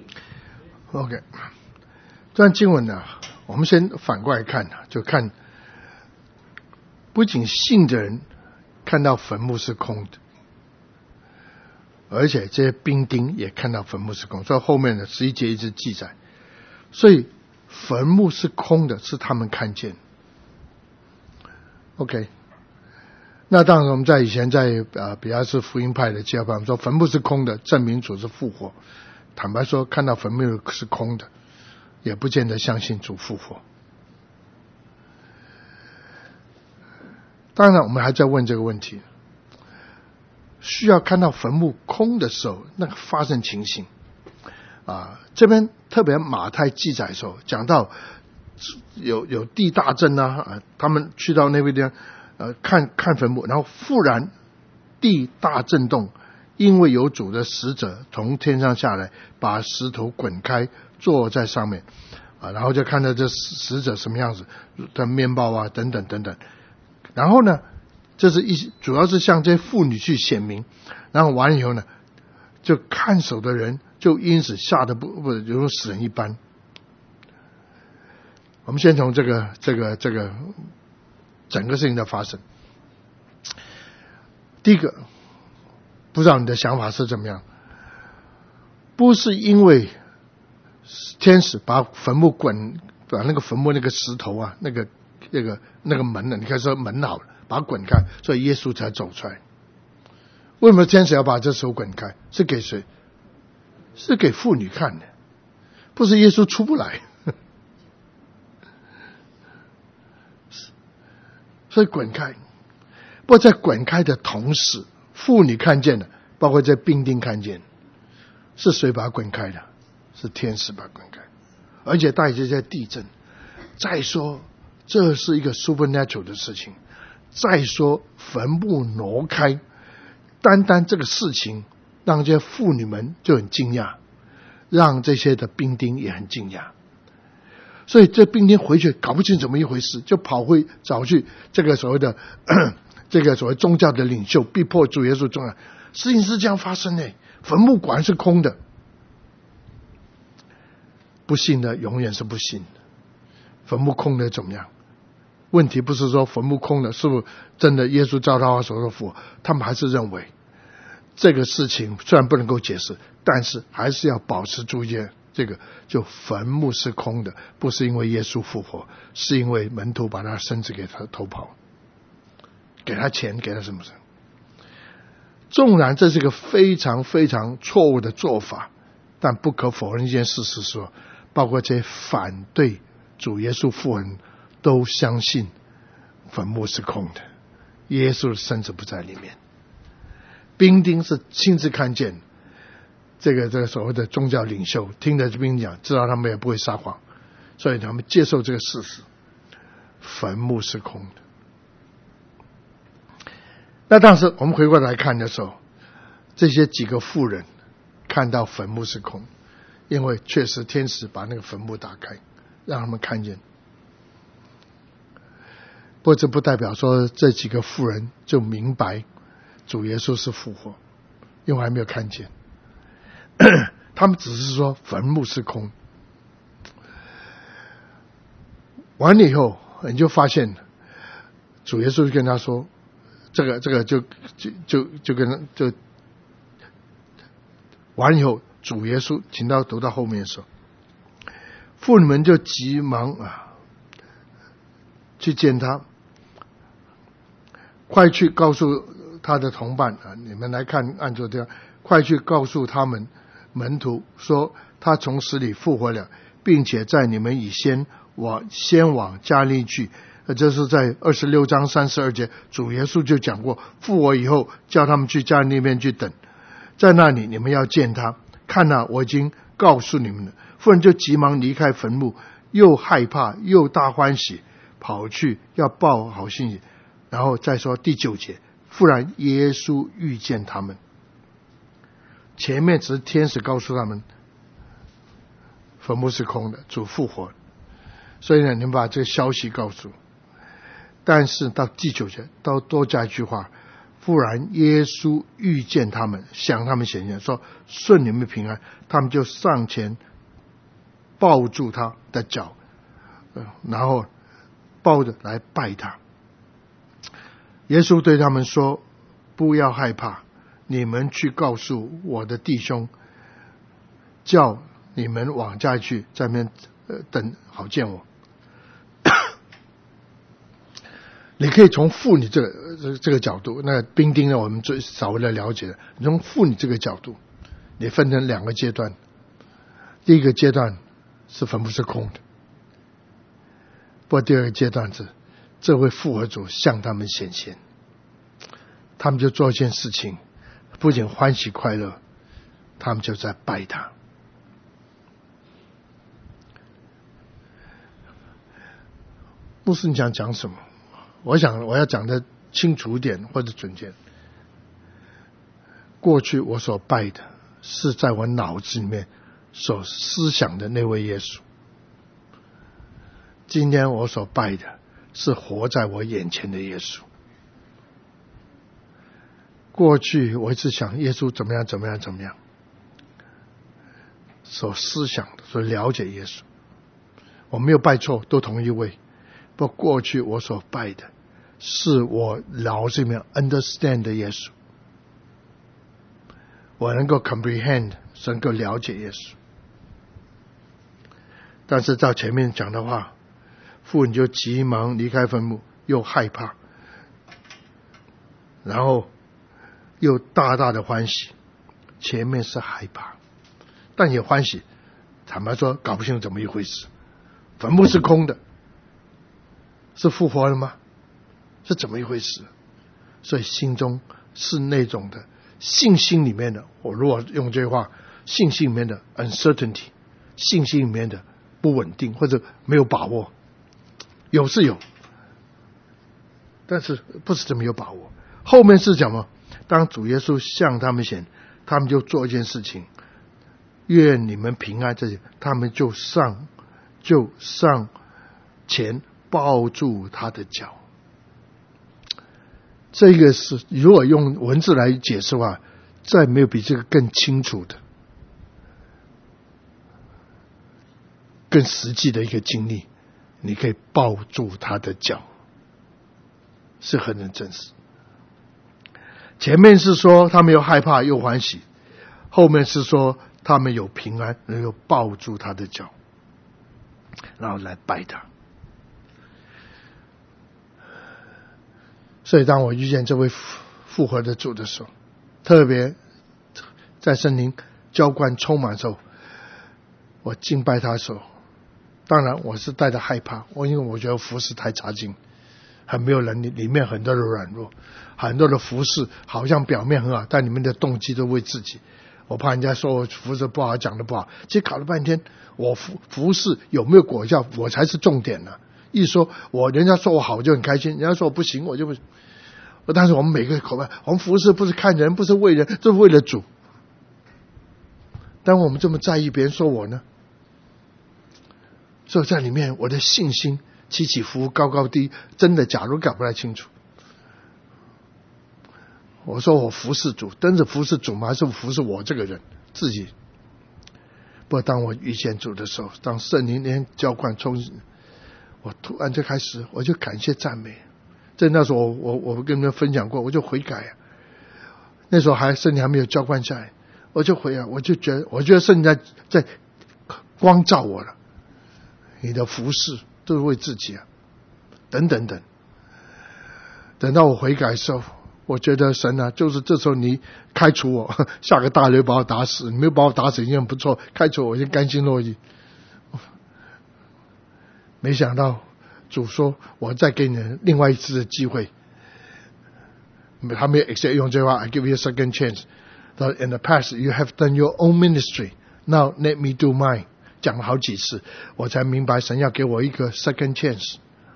Speaker 1: OK， 这段经文呢，我们先反过来看，就看不仅信的人看到坟墓是空的，而且这些兵丁也看到坟墓是空，所以后面的11节一直记载，所以坟墓是空的，是他们看见。OK， 那当然我们在以前在比较是福音派的教派，我们说坟墓是空的，证明主是复活。坦白说，看到坟墓是空的，也不见得相信主复活。当然我们还在问这个问题，需要看到坟墓空的时候，那个发生情形这边特别马太记载的时候讲到有地大震他们去到那边地方看坟墓，然后忽然地大震动，因为有主的使者从天上下来，把石头滚开，坐在上面然后就看到这使者什么样子的面包等等等等。然后呢，这是主要是向这些妇女去显明，然后完了以后呢，就看守的人就因此吓得不如死人一般。我们先从这个整个事情的发生。第一个，不知道你的想法是怎么样？不是因为天使把那个坟墓那个石头那个门你看说门好了，把它滚开，所以耶稣才走出来。为什么天使要把这石头滚开？是给谁？是给妇女看的，不是耶稣出不来。所以滚开。不过在滚开的同时，妇女看见了，包括在兵丁看见，是谁把它滚开的？是天使把它滚开，而且带着在地震。再说这是一个 supernatural 的事情，再说坟墓挪开，单单这个事情让这些妇女们就很惊讶，让这些的兵丁也很惊讶。所以这兵丁回去搞不清怎么一回事，就跑回找去这个所谓的这个所谓宗教的领袖，逼迫主耶稣重要。事情是这样发生的，坟墓果然是空的。不信的永远是不信的， 坟墓空的怎么样？问题不是说坟墓空了是不是真的耶稣照他话所说复活，他们还是认为这个事情虽然不能够解释，但是还是要保持住这个就坟墓是空的，不是因为耶稣复活，是因为门徒把他身子给他偷跑，给他钱，给他什么事。纵然这是一个非常非常错误的做法，但不可否认一件事是说，包括这些反对主耶稣复活都相信坟墓是空的，耶稣的身子不在里面。兵丁是亲自看见这个所谓的宗教领袖，听着兵丁讲，知道他们也不会撒谎，所以他们接受这个事实，坟墓是空的。那当时我们回过来看的时候，这些几个妇人看到坟墓是空，因为确实天使把那个坟墓打开，让他们看见。不过这不代表说这几个妇人就明白主耶稣是复活，因为还没有看见。他们只是说坟墓是空。完了以后，你就发现主耶稣就跟他说，这个就跟他就完了以后，主耶稣请到读到后面的时候，妇女们就急忙去见他，快去告诉他的同伴你们来看按着这样，快去告诉他们门徒说，他从死里复活了，并且在你们以先往加利去。这是在26章32节，主耶稣就讲过，复活以后叫他们去加利那边去等，在那里你们要见他。看我已经告诉你们了。妇人就急忙离开坟墓，又害怕又大欢喜，跑去要报好信息。然后再说第9节，忽然耶稣遇见他们。前面只是天使告诉他们坟墓是空的，主复活，所以呢，你们把这个消息告诉。但是到第9节多加一句话，忽然耶稣遇见他们，向他们显现，说顺你们平安。他们就上前抱住他的脚，然后抱着来拜他。耶稣对他们说，不要害怕，你们去告诉我的弟兄，叫你们往家去，在那边等好见我。你可以从妇女这个角度，那兵丁呢我们最稍微的了解的，你从妇女这个角度，你分成2个阶段。第一个阶段是坟墓是空的，不过第二个阶段是这位复活主向他们显现，他们就做一件事情，不仅欢喜快乐，他们就在拜他。牧师你想讲什么？我要讲的清楚一点或者准确。过去我所拜的是在我脑子里面所思想的那位耶稣，今天我所拜的是活在我眼前的耶稣。过去我一直想耶稣怎么样怎么样怎么样，所思想的所了解耶稣，我没有拜错，都同一位。不过过去我所拜的是我脑子里面 understand 的耶稣，我能够 comprehend， 能够了解耶稣。但是照前面讲的话，妇人就急忙离开坟墓，又害怕，然后又大大的欢喜。前面是害怕，但也欢喜。坦白说，搞不清楚怎么一回事。坟墓是空的，是复活了吗？是怎么一回事？所以心中是那种的信心里面的，我如果用这句话，信心里面的 uncertainty， 信心里面的不稳定或者没有把握。有是有，但是不是这么有把握。后面是讲嘛，当主耶稣向他们显，他们就做一件事情，愿你们平安，这些他们就上前抱住他的脚。这个是如果用文字来解释的话，再没有比这个更清楚的、更实际的一个经历。 你可以抱住他的脚，是何等真实。前面是说他们又害怕又欢喜，后面是说他们有平安，能够抱住他的脚，然后来拜他。所以当我遇见这位复活的主的时候，特别在圣灵浇灌充满的时候，我敬拜他的时候，当然我是带着害怕，因为我觉得服事太差劲，很没有能力，里面很多的软弱，很多的服事好像表面很好，但里面的动机都为自己。我怕人家说我服事不好，讲的不好，其实搞了半天，我服事有没有果效，我才是重点呢。一说人家说我好，我就很开心；人家说我不行，我就不行。但是我们每个口外，我们服事不是看人，不是为人，这是为了主。但我们这么在意别人说我呢？所以在里面，我的信心起起伏伏，高高低，真的假如搞不太清楚。我说我服侍主，真的服侍主吗？还是服侍我这个人自己？不过当我遇见主的时候，当圣灵连浇灌充，我突然就开始，我就感谢赞美。在那时候我跟你们分享过，我就悔改啊。那时候圣灵还没有浇灌下来，我就悔啊，我觉得圣灵在光照我了。你的服事都是为自己啊，等等等。等到我悔改的时候，我觉得神啊，就是这时候你开除我，下个大雷把我打死，你没有把我打死已经很不错，开除我就甘心乐意。没想到主说我再给你另外一次的机会，他没有 accept 用这话 I give you a second chance. In the past you have done your own ministry, now let me do mine. 讲了好几次，我才明白神要给我一个 second chance。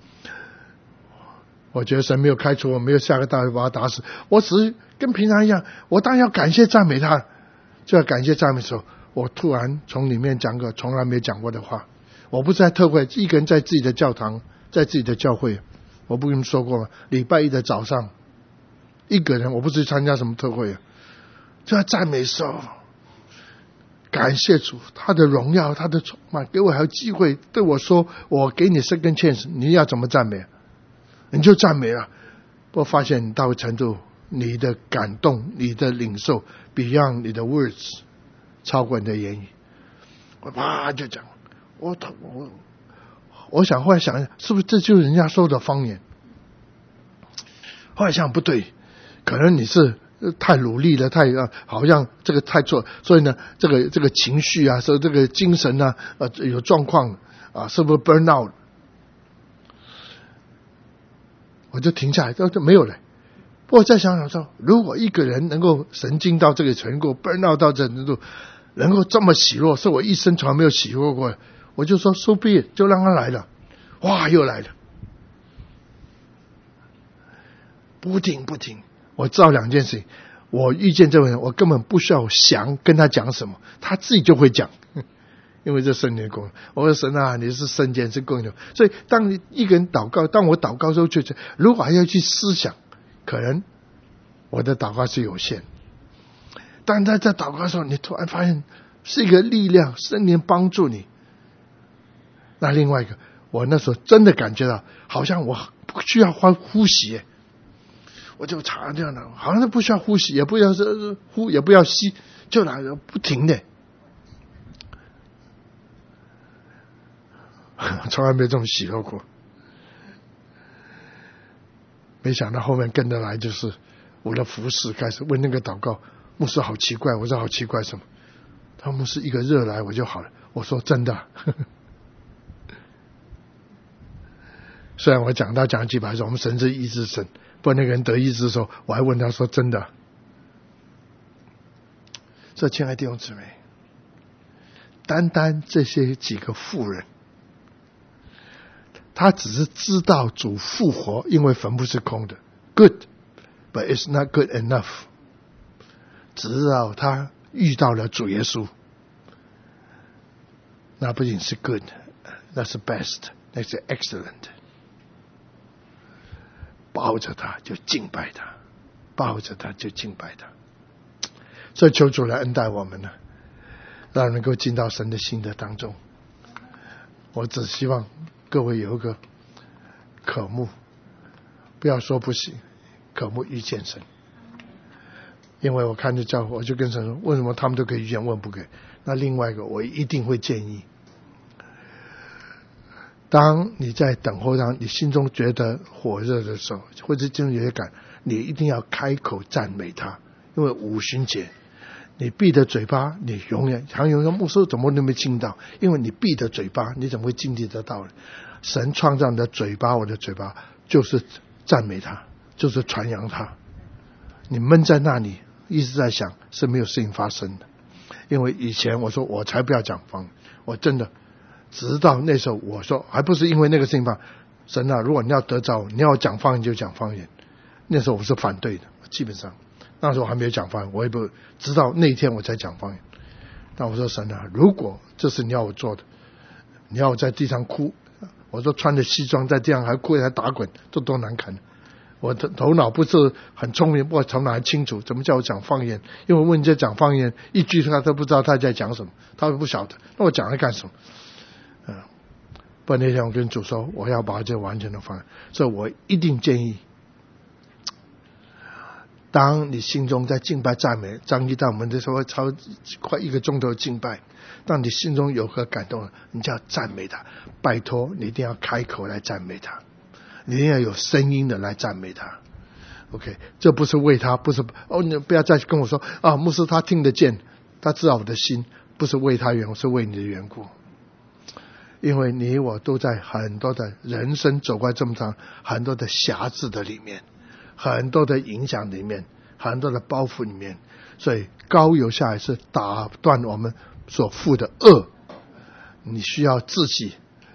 Speaker 1: 我觉得神没有开除我，没有下个大雷把我打死，我只是跟平常一样，我当然要感谢赞美他。就要感谢赞美的时候，我突然从里面讲个从来没讲过的话。我不是在特会，一个人在自己的教堂，在自己的教会，我不跟你们说过吗？礼拜一的早上，一个人，我不是去参加什么特会，就在赞美的时候，感谢主，他的荣耀，他的充满，给我还有机会对我说，我给你second chance，你要怎么赞美？你就赞美了。我发现你到程度，你的感动，你的领受 beyond 你的 words， 超过你的言语。我啪就讲，我想后来想，是不是这就是人家说的方言？后来想不对，可能你是太努力了，好像这个太做，所以呢，这个情绪啊，说这个精神啊，有状况啊，是不是 burn out？ 我就停下来，就没有了。不过再想想说，如果一个人能够神经到这个程度 ，burn out 到这程度，能够这么喜乐，是我一生从来没有喜乐过，我就说 so be it， 就让他来了。哇，又来了，不停。我知道两件事情，我遇见这个人，我根本不需要想跟他讲什么，他自己就会讲，因为这圣灵的功能。我说神啊，你是圣洁是公义。所以当你一个人祷告，当我祷告的时候，就如果还要去思想，可能我的祷告是有限。但在祷告的时候，你突然发现是一个力量，圣灵帮助你。那另外一个，我那时候真的感觉到，好像我不需要呼吸，我就常这样的，好像不需要呼吸，也不要呼，也不要吸，就来不停的，从来没这么喜乐过。没想到后面跟着来就是我的服侍开始问那个祷告，牧师好奇怪，我说好奇怪什么？他牧师一个热来我就好了，我说真的。虽然我讲几百次我们神是医治神，不过那个人得医治的时候，我还问他说真的。这亲爱的弟兄姊妹，单单这些几个妇人，他只是知道主复活，因为坟墓是空的 ，good， but it's not good enough。直到他遇到了主耶稣，那不仅是 good， 那是 best， 那是 excellent。抱着他就敬拜他，抱着他就敬拜他。所以求主来恩待我们呢，让能够进到神的心的当中。我只希望各位有一个渴慕，不要说不行，渴慕遇见神。因为我看着教会，我就跟神说，为什么他们都可以遇见，问不给？那另外一个我一定会建议，当你在等候当你心中觉得火热的时候，或者进入有感，你一定要开口赞美他。因为五旬节你闭着嘴巴，你永远常有人说牧师怎么都没进到，因为你闭着嘴巴，你怎么会经历得到呢？神创造你的嘴巴，我的嘴巴就是赞美他，就是传扬他。你闷在那里一直在想，是没有事情发生的。因为以前我说我才不要讲方言，我真的直到那时候我说，还不是因为那个事情吧，神啊，如果你要得着我，你要讲方言就讲方言。那时候我是反对的，基本上那时候我还没有讲方言，我也不直到那一天我才讲方言。但我说神啊，如果这是你要我做的，你要我在地上哭，我说穿着西装在地上还哭还打滚，这多难看。我的头脑不是很聪明，我头脑还清楚怎么叫我讲方言，因为问人家讲方言一句他都不知道他在讲什么，他不晓得，那我讲来干什么？不然那天我跟主说我要把这完全的方言，所以我一定建议，当你心中在敬拜赞美，张一到我们的时候超快1个钟头敬拜，当你心中有何感动，你就要赞美他，拜托你一定要开口来赞美他，你一定要有声音的来赞美他。 OK， 这不是为他，不是你不要再跟我说啊，牧师他听得见，他知道我的心，不是为他缘故，是为你的缘故。因为你我都在很多的人生走过这么长，很多的辖制的里面，很多的影响里面，很多的包袱里面，所以膏油下来是打断我们所负的恶，你需要自己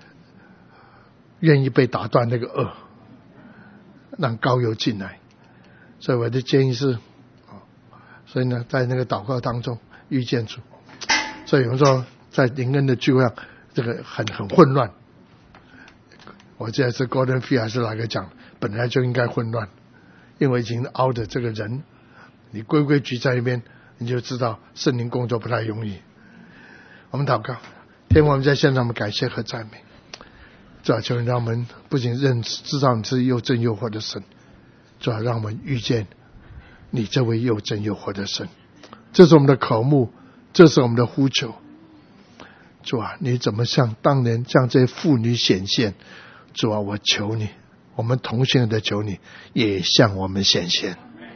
Speaker 1: 愿意被打断那个恶，让膏油进来。所以我的建议是，所以呢，在那个祷告当中遇见主。所以有人说在灵恩的聚会上，这个很混乱。我记得是 Gordon Fee 还是哪个讲，本来就应该混乱，因为已经凹的这个人，你规规矩在那边，你就知道圣灵工作不太容易。我们祷告，天父，我们在现场，我们感谢和赞美。主啊，求你让我们不仅知道你是又真又活的神，主啊，让我们遇见你这位又真又活的神。这是我们的渴慕，这是我们的呼求。主啊，你怎么像当年向这些妇女显现？主啊，我求你，我们同心的求你也向我们显现。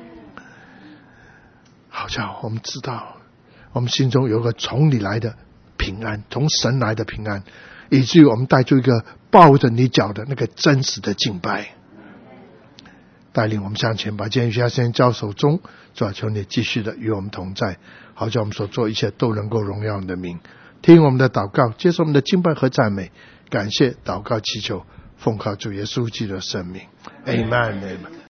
Speaker 1: 好像我们知道我们心中有个从你来的平安，从神来的平安，以至于我们带出一个抱着你脚的那个真实的敬拜，带领我们向前，把今天需要先交手中。主啊，求你继续的与我们同在，好叫我们所做一切都能够荣耀你的名。听我们的祷告，接受我们的敬拜和赞美，感谢祷告祈求，奉靠主耶稣基督的圣名 Amen Amen。